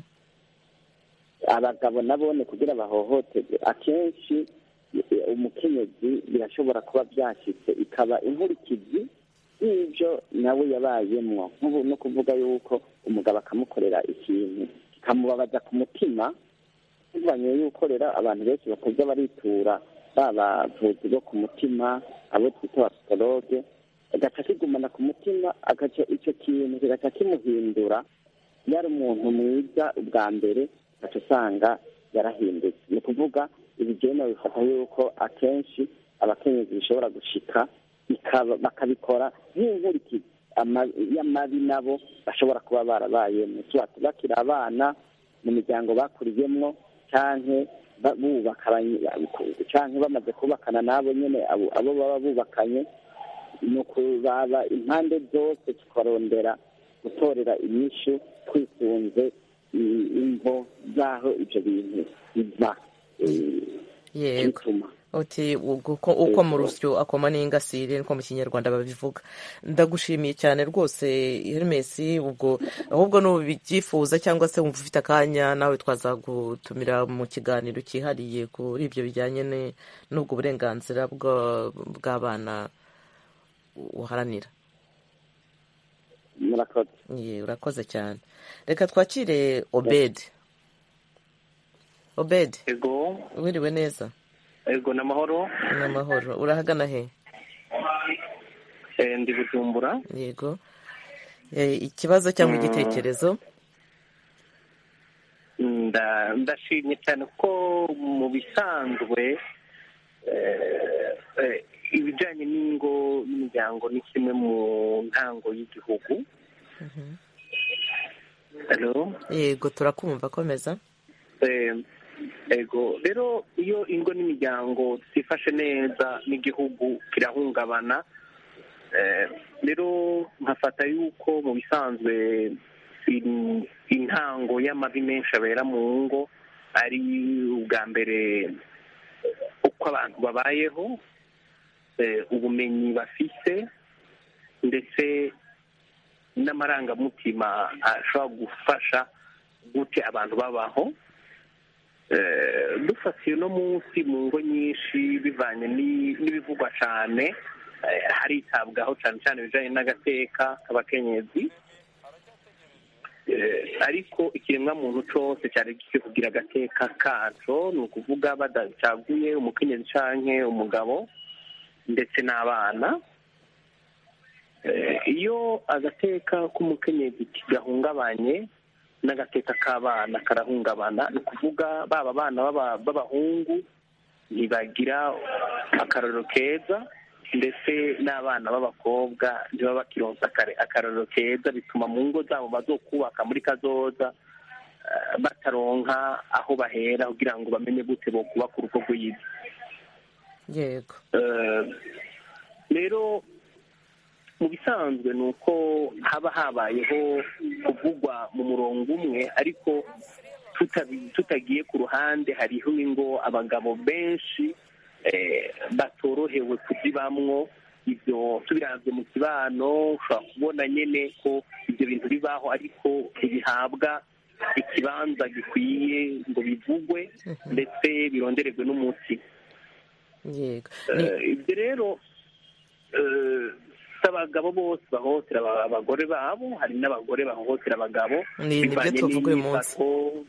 abagabo nabone kugira bahohoterwe akenshi umukenyezi birashobora kuba byashyitse ikaba inkurikizi y'ibyo nawe yabayemwo, no kuvuga yuko umugabo akamukorera ikintu kikamubabaza ku mutima, bivanye yuko rero abantu benshi bataza baritura babavuzi bo ku mutima, abo twita abapsikologe, agaca kigumana ku mutima, agaca icyo kintu kigaca kimuhindura. Yari umuntu mwiza ubwa mbere agaca usanga yarahindutse. Ni ukuvuga ibigenda bifata yuko akenshi abakenyezi bishobora gushika bakabikora nk'inkurikizi y'amabi nabo bashobora kuba barabayemo bakiri abana mu miryango bakuriyemo cyangwa cyangwa bamaze kubakana n'abo nyine abo baba bubakanye ni ukuraba impande zose tukarondera gutorera inyishu twisunze imvo z'aho ibyo bintu biva bituma uti uko mu rusyo akoma n'ingasire niko mu kinyarwanda babivuga. Ndagushimiye cyane rwose Hermes, ubwo ahubwo n'ubyifuza cyangwa se wumva ufite akanya nawe twazagutumira mu kiganiro cyihariye kuri ibyo bijyanye n'ubwo burenganzira bw'abana uharanira. Urakoze cyane. Reka twakire Obed. Ego wiriwe neza? Ego n'amahoro. N'amahoro. Urahagana he? Ndi Bujumbura. Yego. Ikibazo cyangwa igitekerezo? Ndashimye cyane ko mu bisanzwe ibijyanye n'ingo n'imiryango ni kimwe mu ntango y'igihugu. Yego turakumva, komeza. Ego rero iyo ingo n'imiryango zifashe neza n'igihugu kirahungabana. Rero nkafata yuko mu bisanzwe intango y'amabi menshi abera mu ngo ari ubwa mbere uko abantu babayeho, ubumenyi bafise ndetse n'amarangamutima ashobora gufasha gute abantu babaho. Dufatiye uno munsi mu ngo nyinshi bivanye n'ibivugwa cyane, haritabwaho cyane cyane ibijyanye n'agateka k'abakenyezi, ariko ikiremwamuntu cyose cyari gikwiye kugira agateka kaco, ni ukuvuga badacaguye umukenyezi canke umugabo ndetse n'abana. Iyo agateka k'umukenyezi kigahungabanye n'agateka k'abana karahungabana, ni ukuvuga baba abana b'abahungu ntibagira akarorero keza ndetse n'abana b'abakobwa ntibaba bakironsa akarorero keza, bituma mu ngo zabo bazokubaka muri kazoza bataronka aho bahera kugira ngo bamenye gute bo kubaka urugo rwiza. Yego. Rero mu bisanzwe ni uko haba habayeho kuvugwa mu murongo umwe, ariko tutagiye ku ruhande hariho ingo abagabo benshi batorohewe kuzibamwo. Ibyo tubiravye mu kibano ushobora kubona nyene ko ibyo bintu bibaho, ariko ntibihabwa ikibanza gikwiye ngo bivugwe ndetse birondererwe n'umuti. Yego. Ibyo rero abagabo bose bahohotera abagore babo, hari n'abagore bahohotera abagabo bivanye n'imyifato,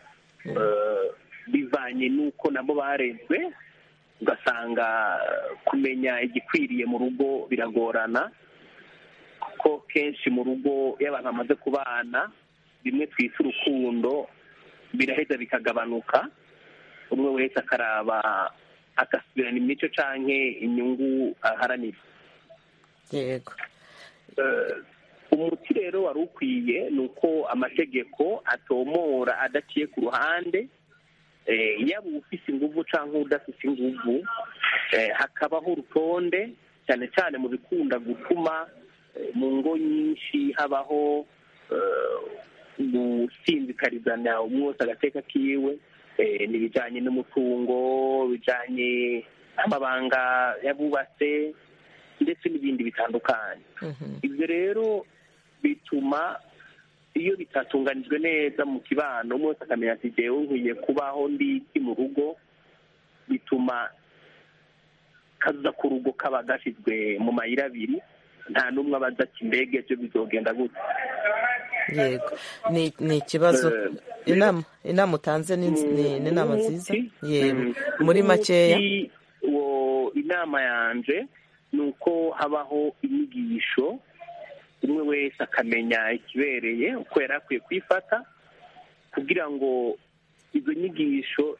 bivanye n'uko nabo barezwe. Ugasanga kumenya igikwiriye mu rugo biragorana, kuko kenshi mu rugo iyo abantu bamaze kubana bimwe twita urukundo biraheza bikagabanuka, umwe wese akaraba agasubirana imico canke inyungu aharanira. Yego. Umuti rero wari ukwiye ni uko amategeko atomora adaciye ku ruhande, yaba ufise inguvu cyangwa udafite inguvu, hakabaho urutonde cyane cyane mu bikunda gutuma mu ngo nyinshi habaho gusinzikarizana umwe wese agateka kiwe, n'ibijyanye n'umutungo, bijyanye n'amabanga yabubatse ndetse n'ibindi bitandukanye. Ibyo rero bituma iyo bitatunganijwe neza mu kibano, umwe wese akamenya ati jewe nkwiye kubaho ndi mu rugo, bituma kaza ku rugo kaba gashyizwe mu mayira abiri, nta n'umwe abaza ati mbega byo bizogenda gute. Yego. Ni ikibazo. Inama utanze ni inama nziza. Yego. Muri makeya inama yanje ni uko habaho inyigisho, umwe wese akamenya ikibereye uko yari akwiye kwifata, kugira ngo izo nyigisho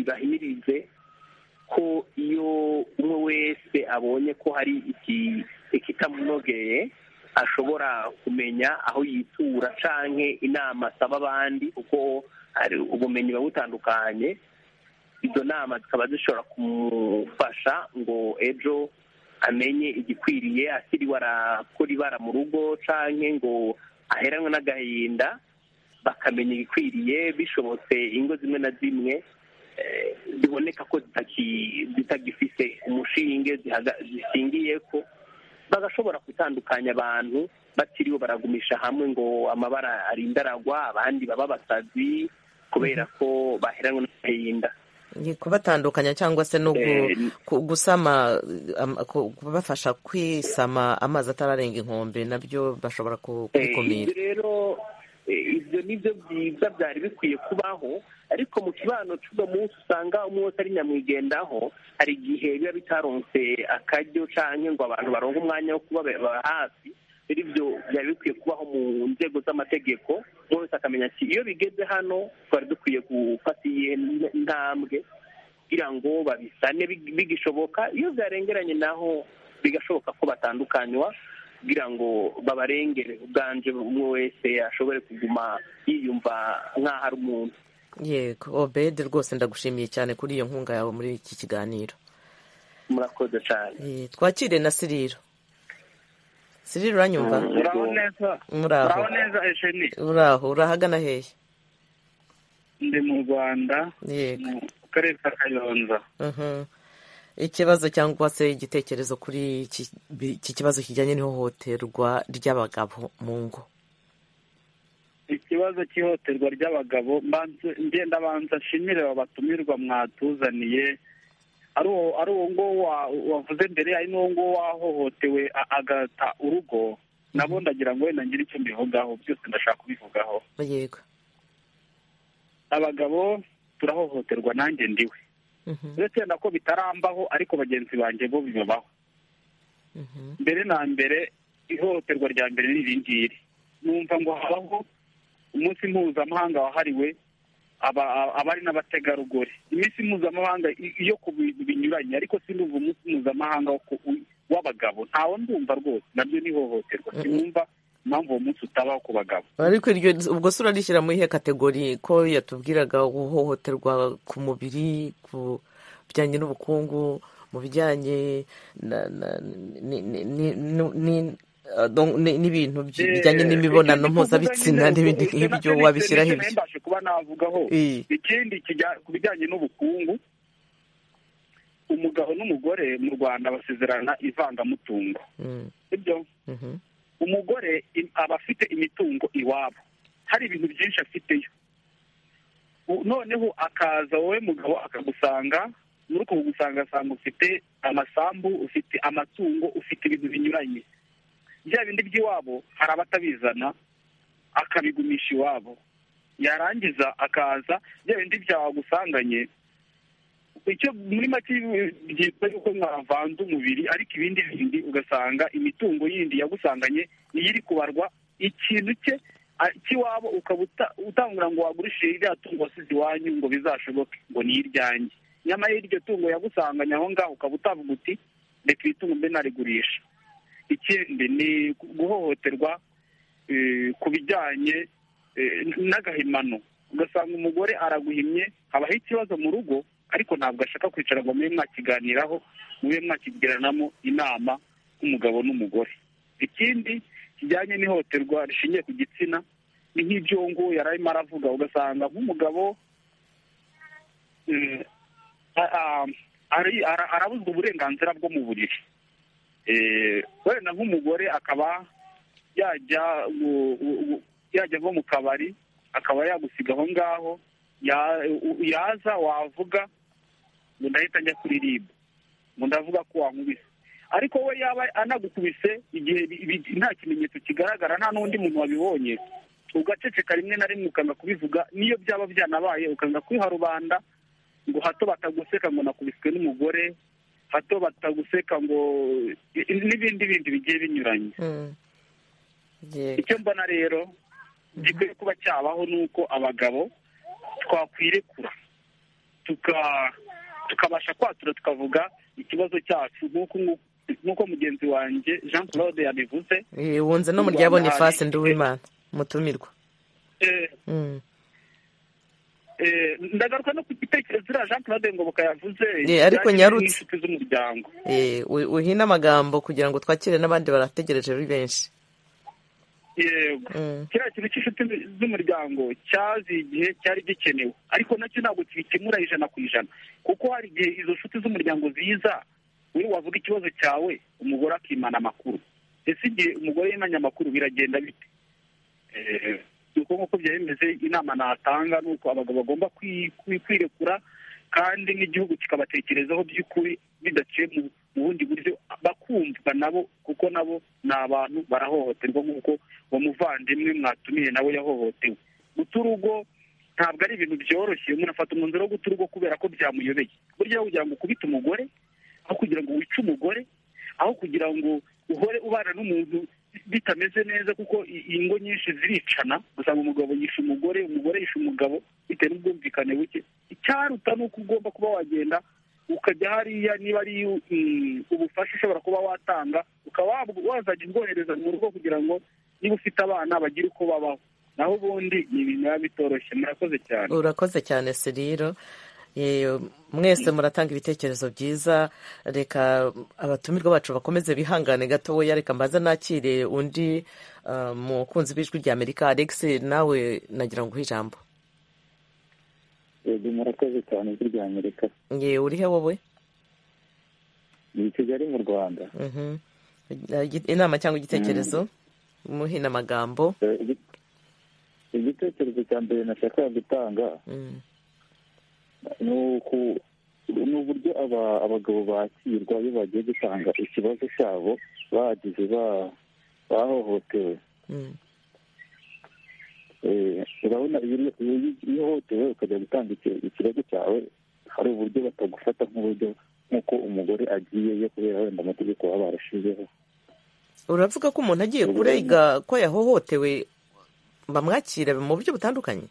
zibahimirize ko iyo umwe wese abonye ko hari ikitamunogeye ashobora kumenya aho yitura canke inama asaba abandi, kuko hari ubumenyi buba butandukanye. Izo nama zikaba zishobora kumufasha ngo ejo amenye igikwiriye, asiriwe arakora ibara mu rugo canke ngo aheranwe n'agahinda, bakamenya ibikwiriye. Bishobotse ingo zimwe na zimwe ziboneka ko zitagifise umushinge zishingiye ko, bagashobora gutandukanya abantu batiriwe baragumisha hamwe ngo amabara arinda aragwa, abandi baba basazi kubera ko baheranwe n'agahinda. kubatandukanya cyangwa se no gusama, kubafasha kwisama amazi atararenga inkombe, nabyo bashobora kubikumira. Rero ibyo nibyo byiza byari bikwiye kubaho, ariko mu kibano cy'uwo munsi usanga umwe wese ari nyamwigendaho. Hari igihe biba bitaronse akaryo cyangwa ngo abantu baronke umwanya wo kubaba hafi. Rero ibyo byari bikwiye kubaho mu nzego z'amategeko, umwe wese akamenya ati iyo bigeze hano twari dukwiye gufata iyi ntambwe kugira ngo babisane bigishoboka. Iyo byarengeranye naho bigashoboka ko batandukanywa kugira ngo babarengere, ubwanje umwe wese ashobore kuguma yiyumva nk'aho ari umuntu. Yego, Obede, rwose ndagushimiye cyane kuri iyo nkunga yawe muri iki kiganiro. Murakoze cyane. Twakire na Siriro. Siriro, uranyumva? Muraho neza. Muraho neza Esheni. Uraho, urahagana hehe? Ndi mu Rwanda, mu karere ka Kayonza. Ikibazo cyangwa se igitekerezo kuri iki kibazo kijyanye n'ihohoterwa ry'abagabo mu ngo. Ikibazo cy'ihohoterwa ry'abagabo, ngenda banza nshimire abatumirwa mwatuzaniye. Ari uwo ngo wavuze mbere, ari n'uwo ngo wahohotewe agata urugo, nabo ndagira ngo wenda ngire icyo mbivugaho, byose ndashaka kubivugaho. Yego. Abagabo turahohoterwa, nanjye ndiwe. Uretse ko bitarambaho, ariko bagenzi banjye bo bibabaho. Mbere na mbere, ihohoterwa rya mbere ni iri ngiri. Numva ngo habaho umunsi mpuzamahanga wahariwe abari n'abategarugori. Iminsi mpuzamahanga iyo ku bintu binyuranye, ariko sinumva umunsi mpuzamahanga w'abagabo. Ntawo ndumva rwose, nabyo ni ihohoterwa. Sinumva impamvu uwo munsi utabaho ku bagabo. Ariko ubwo se urarishyira muri ihe kategori ko yatubwiraga guhohoterwa ku mubiri, ku bijyanye n'ubukungu, mu bijyanye n'ibintu bijyanye n'imibonano mpuzabitsina n'ibindi nk'ibyo, wabishyiraho ibyo? Mbashe kuba navugaho ikindi ku bijyanye n'ubukungu. Umugabo n'umugore mu Rwanda basezerana ivangamutungo, ibyo umugore aba afite imitungo iwabo, hari ibintu byinshi afiteyo. Noneho akaza wowe mugabo akagusanga, muri uko kugusanga asanga ufite amasambu, ufite amatungo, ufite ibintu binyuranye. Bya bindi by'iwabo hari abatabizana, akabigumisha iwabo. Yarangiza akaza bya bindi byawagusanganye, icyo muri make byitwa yuko mwavanze umubiri, ariko ibindi bindi ugasanga imitungo yindi yagusanganye niyo iri kubarwa. Ikintu cye cy'iwabo ukaba utangura ngo wagurishe iriya tungo wasize iwanyu ngo bizashoboke, ngo ni iryanjye. Nyamara iryo tungo yagusanganye aho ngaho ukaba utavuga uti reka iri tungo mbe narigurisha. Ikindi ni guhohoterwa ku bijyanye n'agahimano. Ugasanga umugore araguhimye, habaho ikibazo mu rugo, ariko ntabwo ashaka kwicara ngo mube mwakiganiraho, mube mwakigiranamo inama nk'umugabo n'umugore. Ikindi kijyanye n'ihohoterwa rishingiye ku gitsina ni nk'ibyo ngo yari arimo aravuga. Ugasanga nk'umugabo arabuzwa uburenganzira bwo mu buriri. Wenda nk'umugore akaba yajya nko mu kabari, akaba yagusiga aho ngaho, yaza wavuga ngo ndahita njya kuri RIB, ngo ndavuga ko wankubise. Ariko we yaba anagukubise igihe nta kimenyetso kigaragara, nta n'undi muntu wabibonye, ugaceceka rimwe na rimwe ukanga kubivuga. Niyo byaba byanabaye ukanga kwiha rubanda ngo hato bataguseka ngo nakubiswe n'umugore, hato bataguseka ngo n'ibindi bindi bigiye binyuranye. Icyo mbona rero gikwiye kuba cyabaho ni uko abagabo twakwirekura tukabasha kwatura tukavuga ikibazo cyacu, nk'uko nk'uko mugenzi wanjye Jean Claude yabivuze. Wunze no mu rya Boniface Nduwimana mutumirwa. Ndagaruka no ku gitekerezo iriya Jean Claude Ngoboka yavuze ariko nyarutse inshuti z'umuryango. Uhina amagambo kugira ngo twakire n'abandi barategereje ari benshi. Yego, kiriya kintu cy'inshuti z'umuryango cyazi igihe cyari gikenewe, ariko nacyo ntabwo kibikemura 100%, kuko hari igihe izo nshuti z'umuryango ziza wowe wavuga ikibazo cyawe umugore akimana amakuru. Ese igihe umugore yimanya amakuru biragenda bite? Nuko nk'uko byemeze, inama natanga ni uko abagabo bagomba kwirekura, kandi n'igihugu kikabatekerezaho by'ukuri bidaciye mu bundi buryo, bakumva nabo, kuko nabo ni abantu barahohoterwa nk'uko uwo muvandimwe mwatumiye nawe yahohotewe. Guta urugo ntabwo ari ibintu byoroshye. Umuntu afata umwanzuro wo guta urugo kubera ko byamuyobeye. Burya kugira ngo ukubite umugore, aho kugira ngo wice umugore, aho kugira ngo uhore ubana n'umuntu bitameze neza, kuko ingo nyinshi ziricana, usanga umugabo yishe umugore, umugore yishe umugabo bitewe n'ubwumvikane buke. Icyaruta ni uko ugomba kuba wagenda ukajya hariya, niba ari ubufasha ushobora kuba watanga, ukaba wazajya ubwohereza mu rugo kugira ngo niba ufite abana bagire uko babaho. Naho ubundi ni ibintu biba bitoroshye. Murakoze cyane. Urakoze cyane Seriro. Mwese muratanga ibitekerezo byiza. Reka abatumirwa bacu bakomeze bihangane gatoya. Reka mbaza nakire undi mukunzi b'ijwi rya Amerika. Alex, nawe nagira ngo uhe ijambo. Murakoze cyane ijwi rya Amerika. Uri he wowe? Ni Kigali mu Rwanda. Inama cyangwa igitekerezo? Muhina amagambo. Igitekerezo cya mbere nashakaga gutanga ni uburyo abagabo bakirwa iyo bagiye gutanga ikibazo cyabo bagize bahohotewe. Urabona iyo uhohotewe ukajya gutanga ikibazo cyawe, hari uburyo batagufata nk'uko umugore agiyeyo kubera wenda amategeko baba barashizeho. Uravuga ko umuntu agiye kurega ko yahohotewe bamwakira mu buryo butandukanye?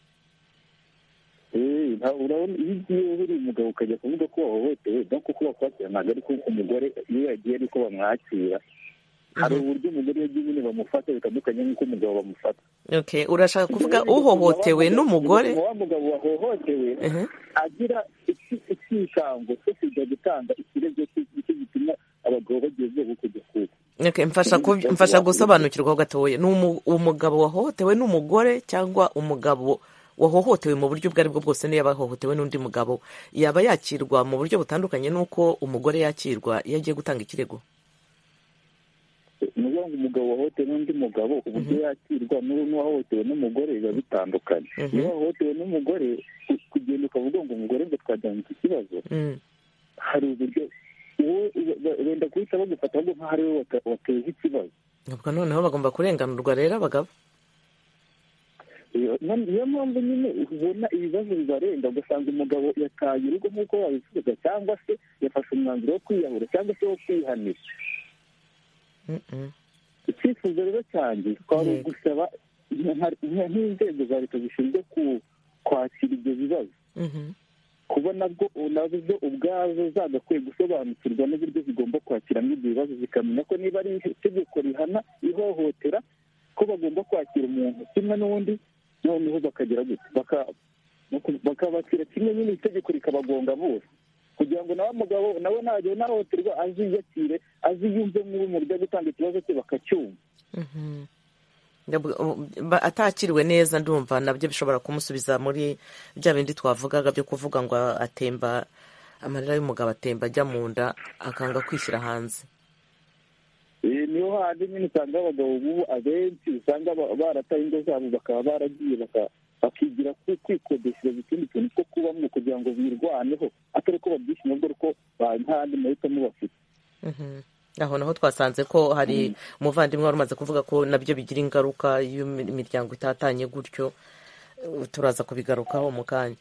Urabona iyo ugiye uri umugabo ukajya kuvuga ko wahohotewe, kuko bakwakira ntabwo ari ko umugore iyo yagiye ariko bamwakira. Hari uburyo umugore yagiye nyine bamufata bitandukanye nk'uko umugabo bamufata. Urashaka kuvuga uhohotewe n'umugore? Wa mugabo wahohotewe agira ikikango cyo kujya gutanga ikirego cyo gituma abagabo bageze kujya kuko. Mfasha gusobanukirwa gatoya. Ni umugabo wahohotewe n'umugore, cyangwa umugabo wahohotewe mu buryo ubwo ari bwo bwose niyo yabahohotewe n'undi mugabo yaba yakirwa mu buryo butandukanye n'uko umugore yakirwa iyo agiye gutanga ikirego? Ni ukuvuga ngo umugabo wahohotewe n'undi mugabo, uburyo yakirwa n'uwahohotewe n'umugore biba bitandukanye. Iyo wahohotewe n'umugore, kugenda ukavuga ngo umugore ngo twajyanye iki kibazo, hari uburyo wenda guhita bagufata ahubwo nk'aho ari we wateje ikibazo. Ubwo noneho bagomba kurenganurwa rero abagabo. Niyo mpamvu nyine ubona ibibazo bibarenga, ugasanga umugabo yataye urugo nk'uko wabivuga, cyangwa se yafashe umwanzuro wo kwiyahura cyangwa se wo kwihanira. Icyifuzo rero cyanjye twari ugusaba nk'inzego za leta zishinzwe kwakira ibyo bibazo, kuba nazo ubwazo zagakwiye gusobanukirwa n'uburyo zigomba kwakiramo ibyo bibazo, zikamenya ko niba ari itegeko rihana ihohotera, ko bagomba kwakira umuntu kimwe n'undi, noneho bakagira gute bakabakira kimwe, nyine itegeko rikabagonga bose, kugira ngo nawe mugabo nawe ntajya nahohoterwa aziyakire, aziyumve nk'ubu mu buryo gutanga ikibazo cye bakacyumva. Atakiriwe neza ndumva nabyo bishobora kumusubiza muri bya bindi twavugaga byo kuvuga ngo atemba, amarira y'umugabo atemba ajya mu nda akanga kwishyira hanze. Niyo handi nyine usanga abagabo ubu abenshi usanga barataye ingo zabo, bakaba baragiye bakigira kwikodeshereza ikindi kintu cyo kubamo kugira ngo birwaneho, atari ko babyishimiye ubwo ko nta yandi mahitamo bafite. Aho naho twasanze ko hari umuvandimwe wari umaze kuvuga ko nabyo bigira ingaruka iyo imiryango itatanye gutyo. Turaza kubigarukaho mu kanya.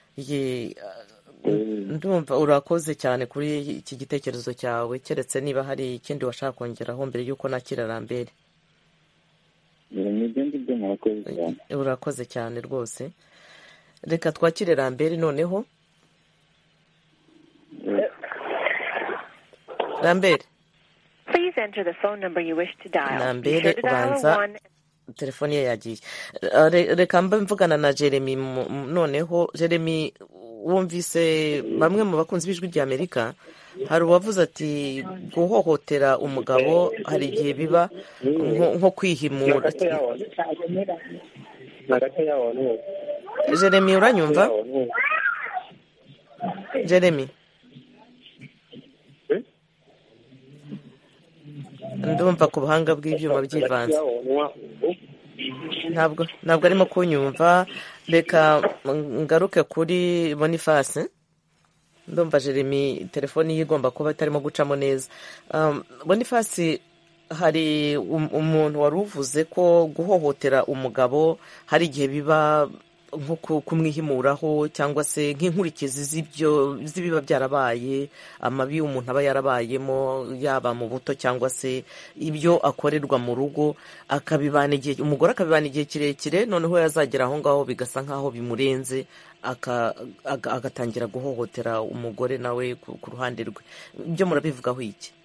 Ndumva urakoze cyane kuri iki gitekerezo cyawe, keretse niba hari ikindi washaka kongeraho mbere y'uko nakira Lambert. Urakoze cyane rwose. Reka twakire Lambert noneho. Lambert. Please enter the phone number you wish to dial. na Be sure mbere to dial ubanza 1. telefoni ye yagiye. Reka mba mvugana na Jeremy noneho. Jeremy, wumvise bamwe mu bakunzi b'ijwi rya Amerika, hari uwavuze ati guhohotera umugabo hari igihe biba nko kwihimura. Jeremy, uranyumva? Jeremy, ndumva ku buhanga bw'ibyuma byivanze, ntabwo arimo kunyumva. Reka ngaruke kuri Boniface. Ndumva Jeremy telefoni ye igomba kuba itarimo gucamo neza. Boniface, hari umuntu wari uvuze ko guhohotera umugabo hari igihe biba nko kumwihimuraho cyangwa se nk'inkurikizi z'ibiba byarabaye, amabi umuntu aba yarabayemo yaba mu buto cyangwa se ibyo akorerwa mu rugo, umugore akabibana igihe kirekire, noneho yazagera aho ngaho bigasa nk'aho bimurenze, agatangira guhohotera umugore nawe ku ruhande rwe. Ibyo murabivugaho iki,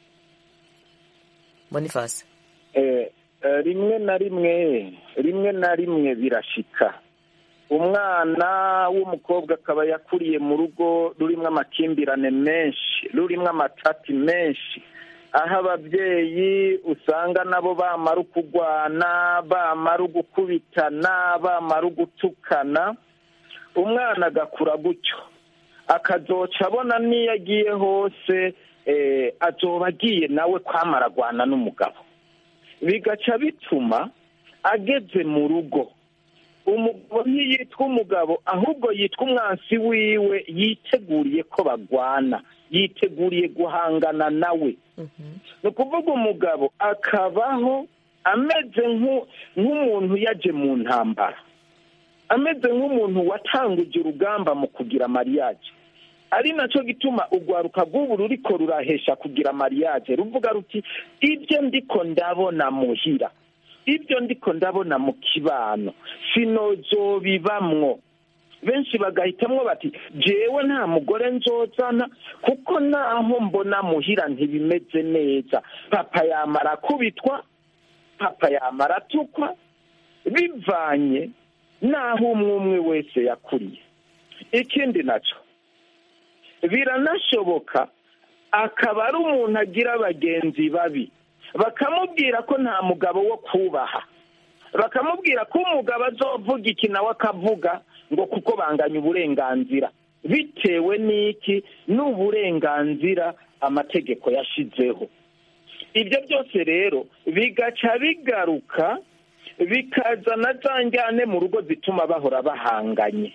Boniface? rimwe na rimwe birashika. Umwana w'umukobwa akaba yakuriye mu rugo rurimo amakimbirane menshi, rurimo amatati menshi, aho ababyeyi usanga nabo bamara ukugwana, bamara ugukubitana, bamara ugutukana. Umwana agakura gutyo, akazoca abona n'iyo agiye hose azoba agiye nawe kwamara agwana n'umugabo. Bigaca bituma ageze mu rugo, umugabo ntiyitwa umugabo, ahubwo yitwa umwansi wiwe, yiteguriye ko bagwana, yiteguriye guhangana nawe. Ni ukuvuga umugabo akabaho ameze nk'umuntu yaje mu ntambara, ameze nk'umuntu watanguje urugamba mu kugira mariage. Ari nacyo gituma urwaruka rw'ubu ruriko rurahesha kugira mariage, ruvuga ruti ibyo ndiko ndabona muhira, ibyo ndiko ndabona mu kibano sinozobibamwo. Benshi bagahitamwo bati jewe nta mugore nzozana kuko naho mbona muhira ntibimeze neza, papa yamara kubitwa, papa yamara atukwa, bivanye naho umwe wese yakuriye. Ikindi naco biranashoboka akaba ari umuntu agira abagenzi babi, bakamubwira ko nta mugabo wo kubaha, bakamubwira ko umugabo azovuga iki nawe akavuga ngo kuko banganya uburenganzira. Bitewe n'iki? N'uburenganzira amategeko yashizeho. Ibyo byose rero bigaca bigaruka bikazana za njyane mu rugo zituma bahora bahanganye.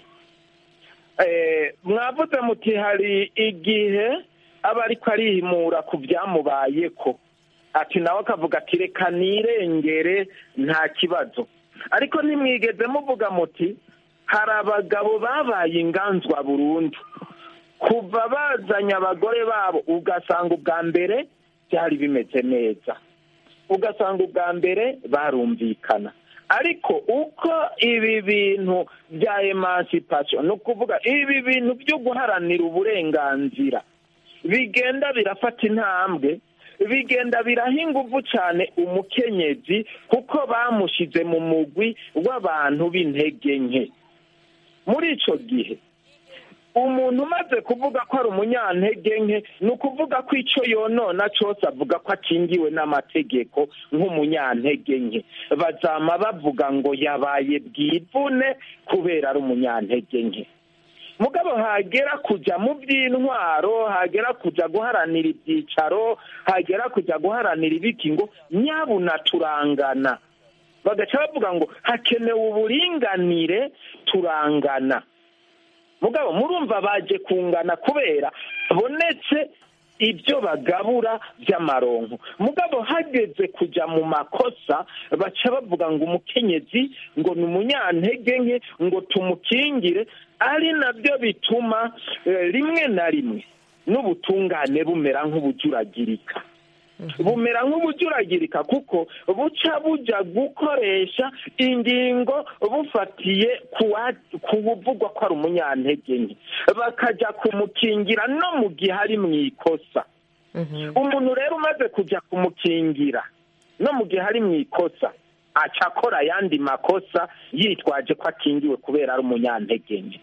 Mwavuze muti hari igihe aba ariko arihimura ku byamubayeko, ati nawe akavuga ati reka nirengere nta kibazo. Ariko ntimwigeze muvuga muti hari abagabo babaye inganzwa burundu, kuva bazanye abagore babo ugasanga ubwa mbere byari bimeze neza, ugasanga ubwa mbere barumvikana. Ariko uko ibi bintu bya emancipation, ni ukuvuga ibi bintu byo guharanira uburenganzira bigenda birafata intambwe, bigenda biraha ingufu cyane umukenyezi, kuko bamushize mu mugwi w'abantu b'intege nke. Muri icyo gihe umuntu umaze kuvuga ko ari umunyantege nke, ni ukuvuga ko icyo yonona cyose avuga ko akingiwe n'amategeko nk'umunyantege nke. Bazama bavuga ngo yabaye bwivune kubera ari umunyantege nke. Mugabo hagera kujya mu by'intwaro, hagera kujya guharanira ibyicaro, hagera kujya guharanira ibiki, ngo nyabuna turangana. Bagaca bavuga ngo hakenewe uburinganire, turangana. Mugabo murumva baje kungana kubera bonetse ibyo bagabura by'amaronko. Mugabo hageze kujya mu makosa baca bavuga ngo umukenyezi ngo ni umunyantege nke, ngo tumukingire. Ari nabyo bituma rimwe na rimwe n'ubutungane bumera nk'ubujuragirika, bumera nk'ubujuragirika, kuko buca bujya gukoresha ingingo bufatiye ku buvugwa ko ari umunyantege nke, bakajya kumukingira no mu gihe ari mu ikosa. umuntu rero umaze kujya kumukingira no mu gihe ari mu ikosa aca akora ayandi makosa yitwaje ko akingiwe kubera ari umunyantege nke.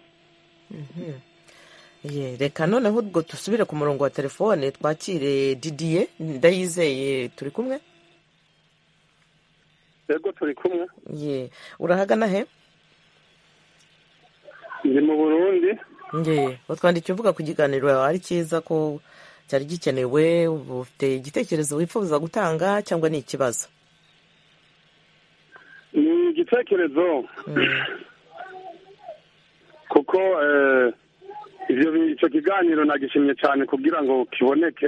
reka noneho ubwo dusubire ku murongo wa telefone twakire Didier Ndayizeye. turi kumwe? yego turi kumwe. urahagana he? ndi mu Burundi. utwandikiye uvuga ku kiganiro ari cyiza ko cyari gikenewe. ufite igitekerezo wifuza gutanga cyangwa ni ikibazo? ni igitekerezo kuko icyo kiganiro nagishimye cyane kugira ngo kiboneke,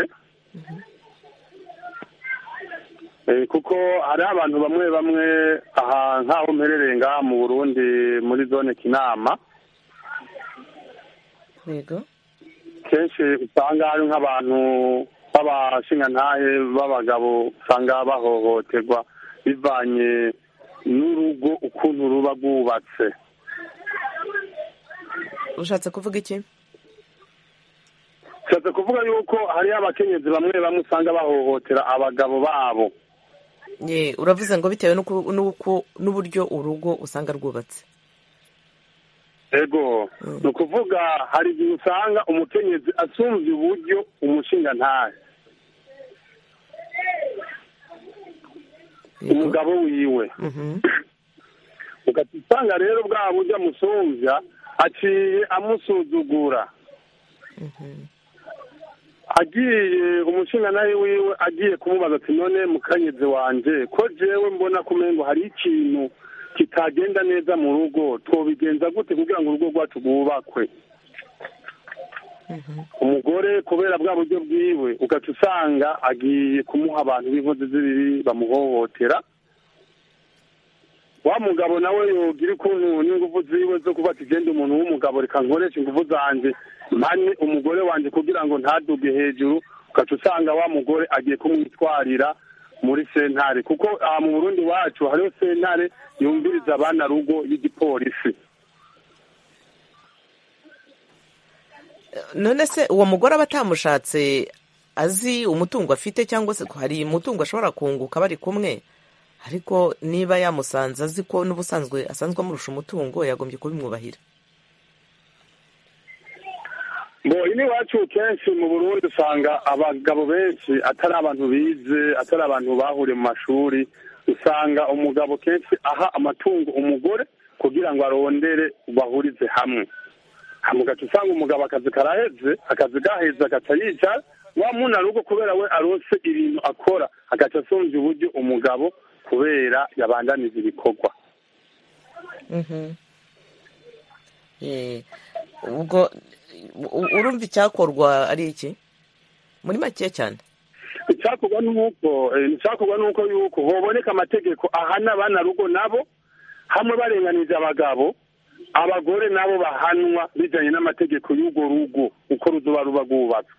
kuko hari abantu bamwe bamwe aha nk'aho mperereye ngaha mu Burundi muri zone Kinama, kenshi usanga hari nk'abantu b'abashingantahe b'abagabo usanga bahohoterwa bivanye n'urugo ukuntu ruba rwubatse. ushatse kuvuga iki? ushatse kuvuga yuko hariho abakenyezi bamwe bamwe usanga bahohotera abagabo babo. uravuze ngo bitewe n'uburyo urugo usanga rwubatse. ego ni ukuvuga hari igihe usanga umukenyezi asumvye uburyo umushingantahe umugabo wiwe, ugasanga rero bwa buryo amusumvya aciye amusuzugura. agiye umushingantahe wiwe agiye kumubaza ati none mukenyezi wanje ko jewe mbona kumengo hari ikintu kitagenda neza mu rugo, twobigenza gute kugira ngo urugo rwacu rwubakwe? umugore kubera bwa buryo bwiwe ugaca usanga agiye kumuha abantu b'inkozi z'ibibi bamuhohotera. wa mugabo nawe yogira ukuntu n'ingufu ziwe zo kuba ati genda umuntu w'umugabo reka nkoresha ingufu zanje mpane umugore wanje kugira ngo ntaduge hejuru, ugaca usanga wa mugore agiye kumwitwarira muri sentare, kuko aha mu Burundi wacu hariho sentare yumviriza abana rugo y'igipolisi. none se uwo mugore aba atamushatse azi umutungo afite, cyangwa se hari umutungo ashobora kunguka bari kumwe, ariko niba yamusanze azi ko n'ubusanzwe asanzwe amurusha umutungo yagombye kubimwubahira? iwacu kenshi mu Burundi usanga abagabo benshi atari abantu bize, atari abantu bahuriye mu mashuri. usanga umugabo kenshi aha amatungo umugore kugira ngo arondere bahurize hamwe. ugaca usanga umugabo akazi karaheze, akazi gaheze agaca yicara, wa muna rugo kubera we aronse ibintu akora agaca asumvya uburyo umugabo kubera yabandanije ibikorwa. ubwo urumva icyakorwa ari iki muri make cyane? icyakorwa nuko yuko hoboneka amategeko ahana abana rugo nabo hamwe barenganije abagabo, abagore nabo bahanwa bijanye n'amategeko y'urwo rugo uko ruzoba ruba rwubatswe.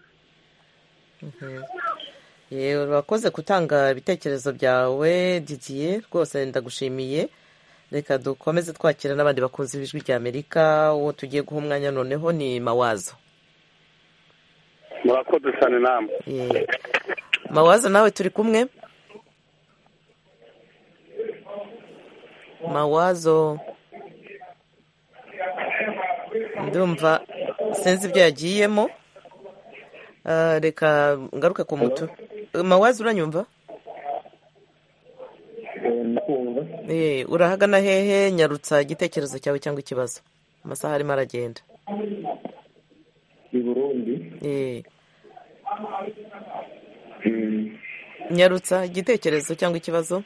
urakoze gutanga ibitekerezo byawe Didier, rwose ndagushimiye. reka dukomeze twakira n'abandi bakunzi b'ijwi rya Amerika. uwo tugiye guha umwanya noneho ni Mawazo. murakoze cyane namwe. Mawazo nawe turi kumwe? Mawazo ndumva sinzi ibyo yagiyemo. reka ngaruke ku mutu. Mawazo uranyumva? urahagana hehe? nyarutsa igitekerezo cyawe cyangwa ikibazo, amasaha arimo aragenda. i Burundi. nyarutsa igitekerezo cyangwa ikibazo.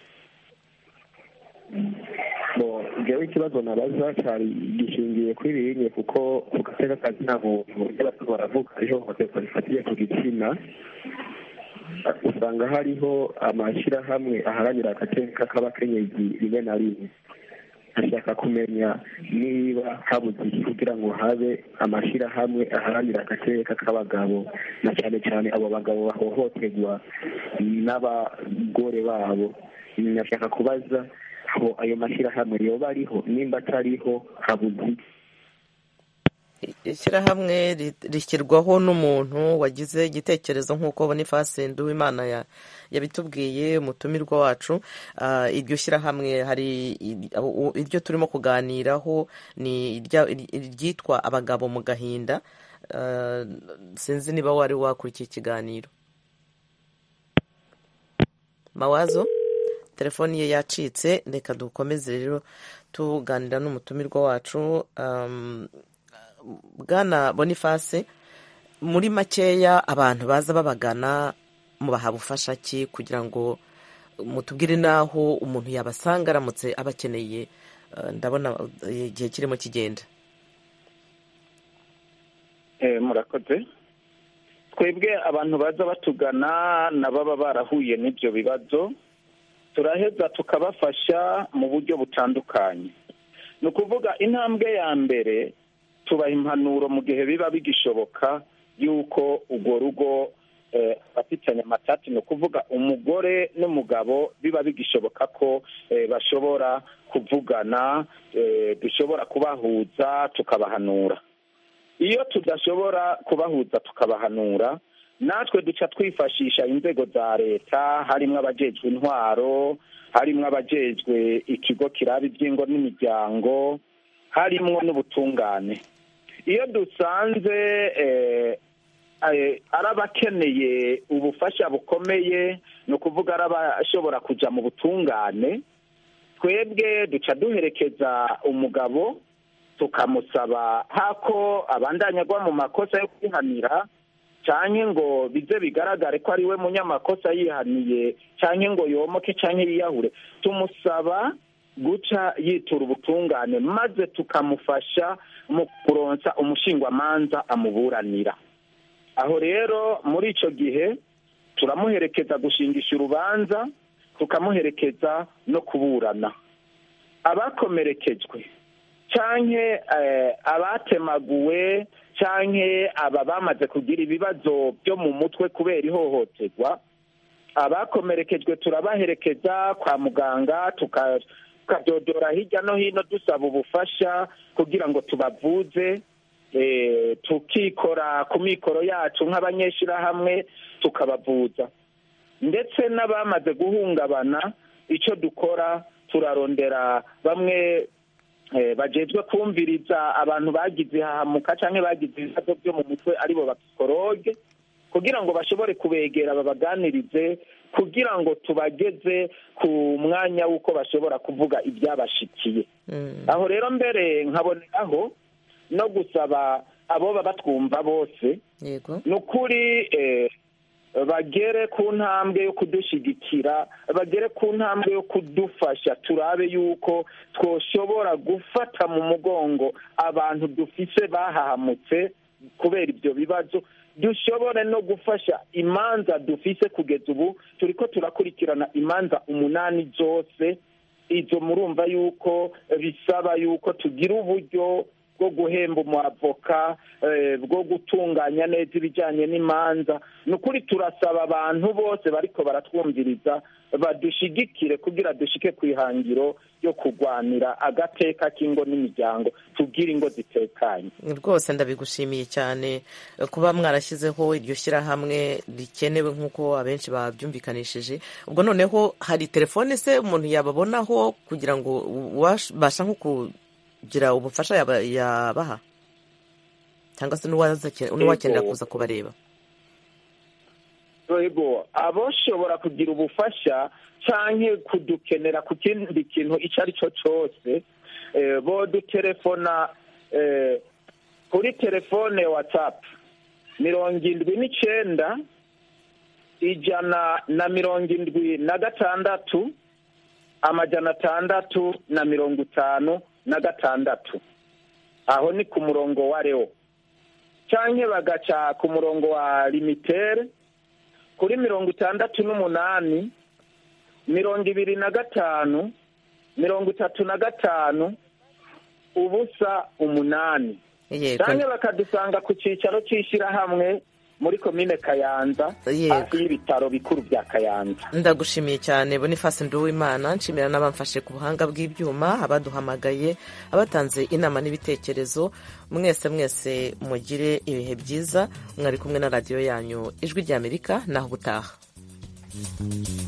ngewe ikibazo nabaza cyari gishingiye kuri bimwe, kuko ku gateka kazi ntabwo baravuga ihohoterwa rifatiye ku gitsina. usanga hariho amashyirahamwe aharanira agateka k'abakenyezi rimwe na rimwe. ashaka kumenya niba habuze iki kugira ngo habe amashyirahamwe aharanira agateka k'abagabo, na cyane cyane abo bagabo bahohoterwa n'abagore babo. nashaka kubaza aho ayo mashyirahamwe yoba ariho, nimba atariho habuze. ishyirahamwe rishyirwaho n'umuntu wagize igitekerezo nk'uko Boniface Nduwimana yabitubwiye umutumirwa wacu. Iryo shyirahamwe hari iryo turimo kuganiraho ni iryitwa Abagabo mu Gahinda. Sinzi niba wari wakurikiye ikiganiro. Mawazo telefoni ye yacitse, reka dukomeze rero tuganira n'umutumirwa wacu. Bwana Boniface, muri makeya abantu baza babagana mubaha bufasha ki kugira ngo mutubwire naho umuntu yabasanga aramutse abakeneye? Ndabona igihe kirimo kigenda. Murakoze. Twebwe abantu baza batugana nababa barahuye n'ibyo bibazo turaheza tukabafasha mu buryo butandukanye. Ni ukuvuga intambwe ya mbere tubaha impanuro mu gihe biba bigishoboka yuko urwo rugo bafitanye amatati. Ni ukuvuga umugore n'umugabo biba bigishoboka ko bashobora kuvugana, dushobora kubahuza tukabahanura. Iyo tudashobora kubahuza tukabahanura, natwe duca twifashisha inzego za leta, harimo abajejwe intwaro, harimo abajejwe ikigo kiraba iby'ingo n'imiryango, harimo n'ubutungane. Iyo dusanze arabakeneye ubufasha bukomeye, ni ukuvuga arabashobora kuja mu butungane, twebwe duca duherekeza umugabo tukamusaba hako abandanya agwa mu makosa yo kwihanira, canke ngo bize bigaragare ko ari we munyamakosa yihaniye, canke ngo yomoke canke yiyahure, tumusaba guca yitura ubutungane maze tukamufasha mu kuronsa umushingwamanza amuburanira. Aho rero muri ico gihe turamuherekeza gushingisha urubanza, tukamuherekeza no kuburana. Abakomerekejwe canke abatemaguwe canke aba bamaze kugira ibibazo byo mu mutwe kubera ihohoterwa, abakomerekejwe turabaherekeza kwa muganga, tukadodora hirya no hino dusaba ubufasha kugira ngo tubavuze, tukikora ku mikoro yacu nk'abanyeshirahamwe tukabavuza. Ndetse n'abamaze guhungabana, icyo dukora turarondera bamwe bajejwe kumviriza abantu bagize ihahamuka canke bagize ibibazo byo mu mutwe, aribo bapsikologe, kugira ngo bashobore kubegera babaganirize, kugira ngo tubageze ku mwanya w'uko bashobora kuvuga ibyabashikiye. Aho rero mbere nkaboneraho no gusaba abo baba twumva bose, ni ukuri bagere ku ntambwe yo kudushigikira, bagere ku ntambwe yo kudufasha, turabe yuko twoshobora gufata mu mugongo abantu dufise bahahamutse kubera ibyo bibazo, dushobore no gufasha imanza dufise. Kugeza ubu turiko turakurikirana imanza 8 zose. Izo murumva yuko bisaba yuko tugira uburyo bwo guhemba umwavoka, bwo gutunganya neza ibijyanye n'imanza. Ni ukuri turasaba abantu bose bariko baratwumviriza badushigikire kugira dushike ku ihangiro yo kurwanira agateka k'ingo n'imiryango, tubwire ingo zitekanye. Rwose ndabigushimiye cyane kuba mwarashyizeho iryo shyirahamwe rikenewe nk'uko abenshi babyumvikanishije. Ubwo noneho hari telefone se umuntu yababonaho kugira ngo ubasha nko kugira ubufasha yabaha, cyangwa se n'uwakenera kuza kubareba? Yego, aboshobora kugira ubufasha canke kudukenera ku kindi kintu icyo ari cyo cyose, bodutelefona kuri telefone WhatsApp 79 176 656. Aho ni ku murongo wa Leo, canke bagaca ku murongo wa limitere kuri 68 25 35 8. Canke bakadusanga ku cicaro c'ishirahamwe muri komine Kayanza hafi y'ibitaro bikuru bya Kayanza. Ndagushimiye cyane Boniface Nduwimana, nshimira n'abamfashe ku buhanga bw'ibyuma, abaduhamagaye, abatanze inama n'ibitekerezo. Mwese mugire ibihe byiza, mwari kumwe na radiyo yanyu Ijwi ry'Amerika, naho ubutaha.